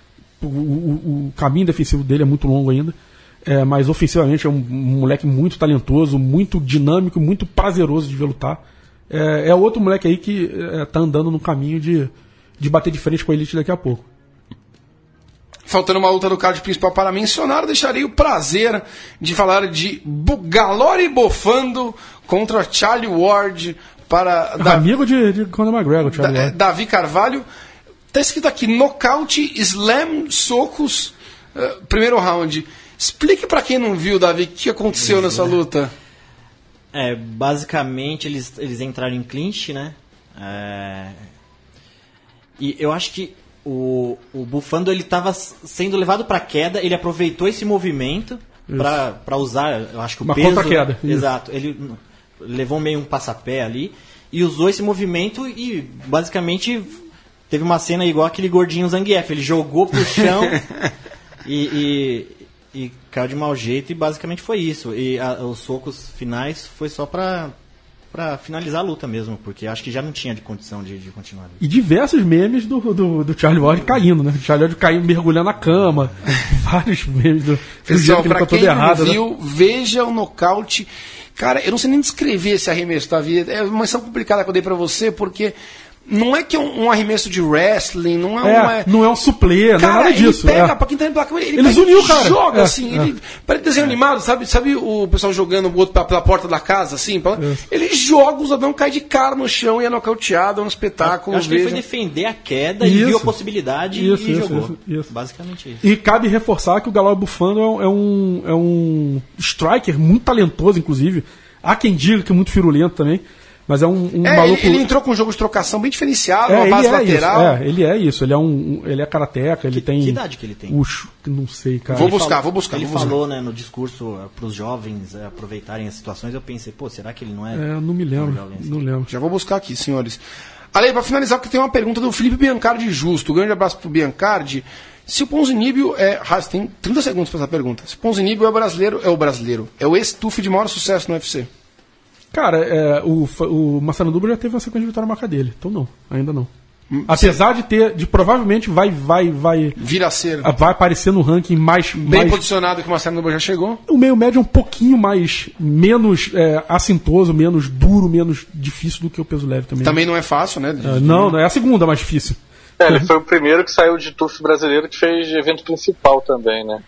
O caminho defensivo dele é muito longo ainda. Mas ofensivamente é um moleque muito talentoso, muito dinâmico, muito prazeroso de ver lutar. É outro moleque aí que tá andando no caminho de bater de frente com a Elite daqui a pouco. Faltando uma luta do card principal para mencionar, deixarei o prazer de falar de Galore Bofando contra Charlie Ward para... Amigo de Conor McGregor, Charlie Ward. Davi Carvalho. Tá escrito aqui, nocaute, slam, socos, primeiro round. Explique pra quem não viu, Davi, o que aconteceu nessa luta. Basicamente eles entraram em clinch, né? E eu acho que o Bufando ele estava sendo levado para queda, ele aproveitou esse movimento para usar, eu acho que uma peso... Uma contra-queda. Exato, ele levou meio um passapé ali e usou esse movimento e basicamente teve uma cena igual aquele gordinho Zangief, ele jogou pro chão e caiu de mau jeito e basicamente foi isso. E os socos finais foi só pra finalizar a luta mesmo, porque acho que já não tinha de condição de continuar. E diversos memes do Charlie Ward caindo, né? O Charlie Ward caindo, mergulhando na cama. Vários memes do Pessoal, pra quem não viu, veja o nocaute. Cara, eu não sei nem descrever esse arremesso, Davi. É uma missão complicada que eu dei pra você, porque não é que é um arremesso de wrestling, não é um suplê, não é nada disso. Ele pega, pra quem tá em placa, eles uniu, cara. Joga assim, ele parece desenho animado, sabe o pessoal jogando o outro pela porta da casa, assim? Ele joga, o Zadão cai de cara no chão e é nocauteado, é um espetáculo. Acho que ele foi defender a queda e viu a possibilidade e jogou. Isso. Basicamente isso. E cabe reforçar que o Galol Bufando é um striker muito talentoso, inclusive. Há quem diga que é muito virulento também. Mas é um maluco... Ele entrou com um jogo de trocação bem diferenciado, uma base lateral. Ele é isso. Ele é karateca, ele tem... Que idade que ele tem? Não sei, cara. Vou buscar. Ele falou, né, no discurso para os jovens aproveitarem as situações. Eu pensei, será que ele não é... não me lembro. Não lembro. Já vou buscar aqui, senhores. Ale, para finalizar, porque tem uma pergunta do Felipe Biancardi Justo. Um grande abraço pro Biancardi. Se o Ponzinibbio tem 30 segundos para essa pergunta. Se o Ponzinibbio é o ex-Tuf de maior sucesso no UFC. Cara, o Massaranduba já teve uma sequência de vitória na marca dele. Então não, ainda não. Apesar de provavelmente vai vir a ser. Vai aparecer no ranking mais posicionado que o Massaranduba já chegou. O meio médio é um pouquinho menos assintoso, menos duro, menos difícil do que o peso leve também. Também não é fácil, né? Não é a segunda mais difícil. Ele foi o primeiro que saiu de TUF brasileiro que fez evento principal também, né?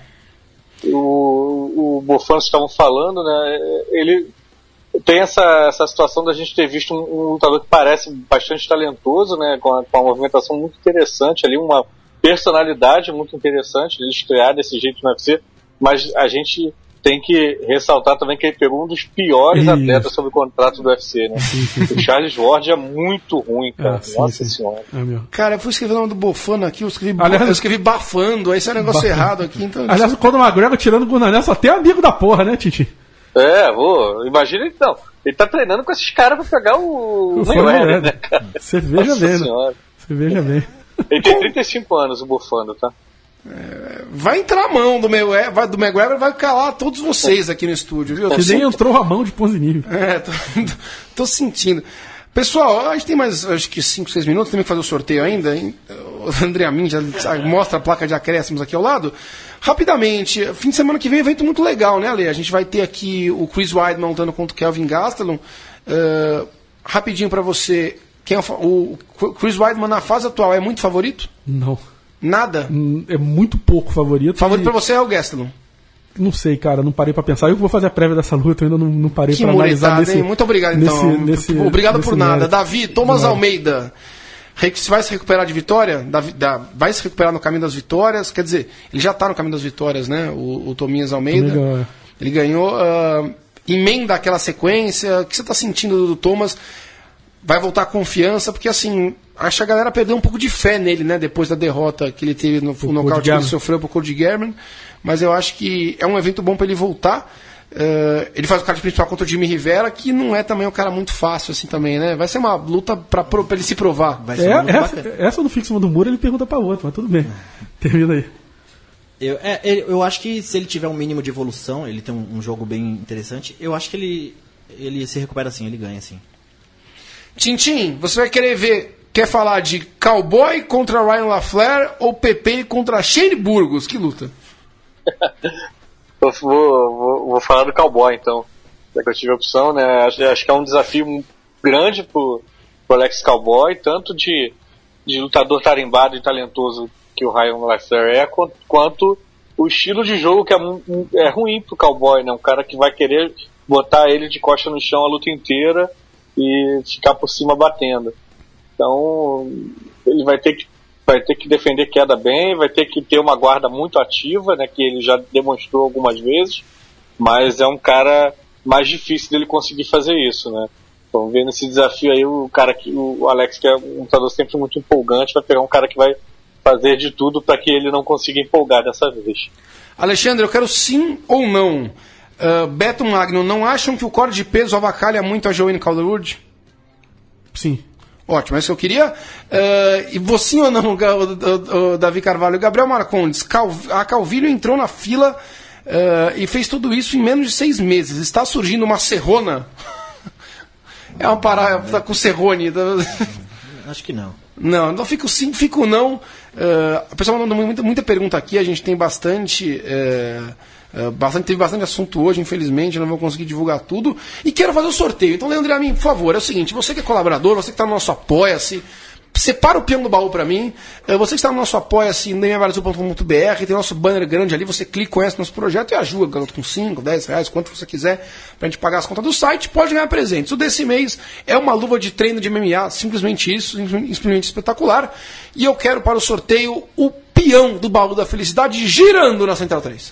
O Bufando estavam falando, né? Ele tem essa situação da gente ter visto um lutador que parece bastante talentoso, né, com uma movimentação muito interessante ali, uma personalidade muito interessante, ele estrear desse jeito no UFC, mas a gente tem que ressaltar também que ele pegou um dos piores atletas sob o contrato do UFC, né? O Charles Ward é muito ruim, cara. Nossa senhora. Cara, eu fui escrever o nome do Bufano aqui, eu escrevi bafando, aí esse é um negócio errado aqui. Então... Aliás, quando o McGregor tirando o Gunané, só tem amigo da porra, né, Titi? Imagina então. Ele tá treinando com esses caras pra pegar o Mayweather, né, cara? Você veja bem, né? Você veja bem. Ele tem 35 anos, o Bufando, tá? Vai entrar a mão do McGregor, vai calar todos vocês aqui no estúdio, viu? Que nem entrou a mão de Ponzinibbio. Tô sentindo. Pessoal, a gente tem mais, acho que 5, 6 minutos, tem que fazer o sorteio ainda, hein? O André Amin já mostra a placa de acréscimos aqui ao lado. Rapidamente, fim de semana que vem, evento muito legal, né, Ale? A gente vai ter aqui o Chris Weidman lutando contra o Kelvin Gastelum. Rapidinho pra você, o Chris Weidman na fase atual é muito favorito? Não. Nada? É muito pouco favorito. Favorito pra você é o Gastelum? Não sei, cara, não parei pra pensar. Eu vou fazer a prévia dessa luta, eu ainda não parei pra analisar nesse... Muito obrigado, então. Obrigado por nada. Davi, Thomas Almeida, vai se recuperar de vitória? Vai se recuperar no caminho das vitórias? Quer dizer, ele já tá no caminho das vitórias, né? O Tominhas Almeida. Ele ganhou. Emenda aquela sequência. O que você tá sentindo do Thomas? Vai voltar a confiança? Porque, assim, acho que a galera perdeu um pouco de fé nele, né? Depois da derrota que ele teve no nocaute que ele sofreu pro Cody Garbrandt. Mas eu acho que é um evento bom para ele voltar. Ele faz o card principal contra o Jimmy Rivera, que não é também um cara muito fácil assim também, né? Vai ser uma luta pra ele se provar. Essa do Fixman do Muro ele pergunta pra outro, mas tudo bem. Termina aí. Eu acho que se ele tiver um mínimo de evolução, ele tem um jogo bem interessante, eu acho que ele se recupera assim, ele ganha assim. Tintim, você vai quer falar de Cowboy contra Ryan LaFleur ou PP contra Shane Burgos? Que luta? Eu vou falar do Cowboy, então. Já que eu tive a opção, né? Acho que é um desafio grande pro Alex Cowboy, tanto de lutador tarimbado e talentoso que o Ryan LaFleur é, quanto o estilo de jogo que é ruim pro Cowboy, né? Um cara que vai querer botar ele de costa no chão a luta inteira e ficar por cima batendo. Então, ele vai ter que defender queda bem, vai ter que ter uma guarda muito ativa, né, que ele já demonstrou algumas vezes, mas é um cara mais difícil dele conseguir fazer isso, né? Então, vendo esse desafio aí, o Alex, que é um lutador sempre muito empolgante, vai pegar um cara que vai fazer de tudo para que ele não consiga empolgar dessa vez. Alexandre, eu quero sim ou não. Beto Magno, não acham que o corte de peso avacalha muito a Joanne Calderwood? Sim. Ótimo, é isso que eu queria. E você ou não, o Davi Carvalho? Gabriel Marcondes, a Calvillo entrou na fila e fez tudo isso em menos de 6 meses. Está surgindo uma serrona? É uma parada com serrone. Acho que não. Não fico sim, fico não. A pessoa mandou muita pergunta aqui, a gente tem bastante... teve bastante assunto hoje, infelizmente, não vou conseguir divulgar tudo. E quero fazer o sorteio. Então, Leandro Amin, por favor, é o seguinte: você que é colaborador, você que está no nosso Apoia-se, separa o peão do baú para mim. Você que está no nosso Apoia-se, nemiabrasil.com.br, tem nosso banner grande ali, você clica, conhece nosso projeto e ajuda com 5, 10 reais, quanto você quiser, pra gente pagar as contas do site, pode ganhar presentes. O desse mês é uma luva de treino de MMA, simplesmente isso, simplesmente espetacular. E eu quero para o sorteio o peão do baú da felicidade girando na Central 3.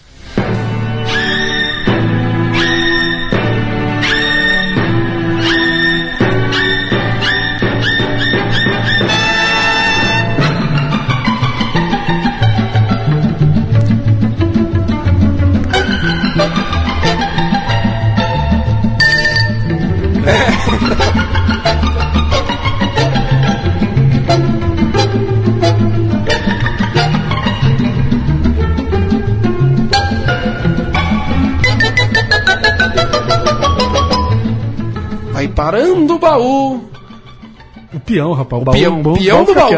Vai parando o baú. O peão, rapaz. O baú, peão do baú.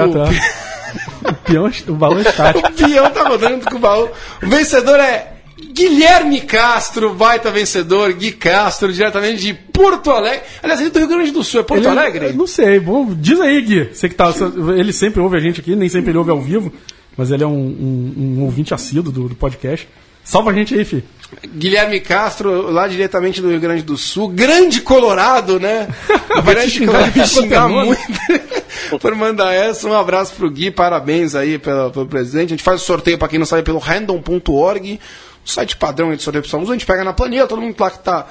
O baú é estático. O peão tá rodando com o baú. O vencedor é Guilherme Castro, baita vencedor. Gui Castro, diretamente de Porto Alegre. Aliás, ele é do Rio Grande do Sul. É Porto Alegre? Não sei. Bom, diz aí, Gui. Você que tá, ele sempre ouve a gente aqui, nem sempre ele ouve ao vivo, mas ele é um ouvinte assíduo do podcast. Salva a gente aí, filho. Guilherme Castro, lá diretamente do Rio Grande do Sul. Grande Colorado, né? Grande Colorado. Vai xingar muito por mandar essa. Um abraço pro Gui, parabéns aí pelo presente. A gente faz o sorteio, pra quem não sabe, pelo random.org. O site padrão de sorteio pessoal usa, a gente pega na planilha, todo mundo lá que está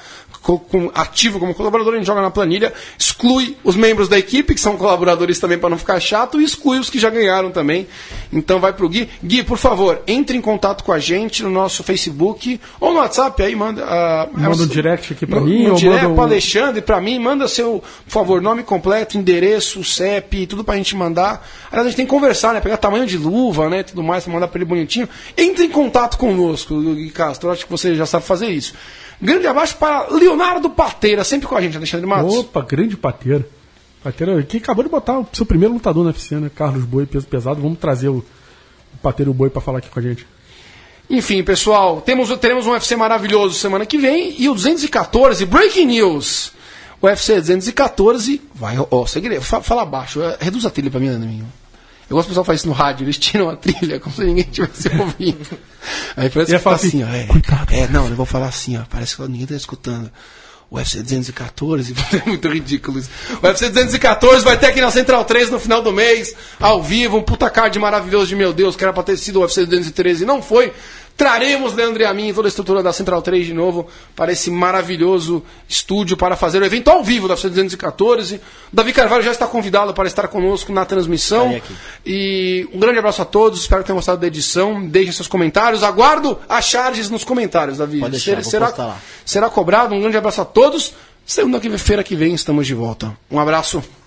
ativo como colaborador, a gente joga na planilha, exclui os membros da equipe, que são colaboradores também para não ficar chato, e exclui os que já ganharam também. Então vai pro Gui. Gui, por favor, entre em contato com a gente no nosso Facebook ou no WhatsApp, aí manda um direct aqui para mim, ou direct manda para Alexandre, para mim, manda seu, por favor, nome completo, endereço, CEP, tudo pra gente mandar. Aliás, a gente tem que conversar, né, pegar tamanho de luva, né, tudo mais, pra mandar para ele bonitinho. Entre em contato conosco, Gui Castro, eu acho que você já sabe fazer isso. Grande abraço para Leonardo Pateira, sempre com a gente, Alexandre Matos. Opa, grande Pateira. Pateira, que acabou de botar o seu primeiro lutador na UFC, né? Carlos Boi, peso pesado. Vamos trazer o Pateira e o Boi para falar aqui com a gente. Enfim, pessoal, teremos um UFC maravilhoso semana que vem. E o 214, Breaking News. O UFC 214 vai... segredo, fala baixo, reduz a trilha para mim, Ana. Eu gosto que o pessoal faz isso no rádio, eles tiram a trilha como se ninguém estivesse ouvindo. Aí parece que tá assim, ó. Não, eu vou falar assim, ó. Parece que ninguém tá escutando. O UFC 214, é muito ridículo isso. O UFC 214 vai ter aqui na Central 3 no final do mês, ao vivo, um puta card maravilhoso de meu Deus, que era pra ter sido o UFC 213 e não foi. Traremos Leandro e a mim, toda a estrutura da Central 3 de novo para esse maravilhoso estúdio para fazer o evento ao vivo da UFC 214. Davi Carvalho já está convidado para estar conosco na transmissão. E um grande abraço a todos, espero que tenham gostado da edição. Deixem seus comentários. Aguardo as charges nos comentários, Davi. Pode deixar, será cobrado. Um grande abraço a todos. Segunda-feira que vem estamos de volta. Um abraço.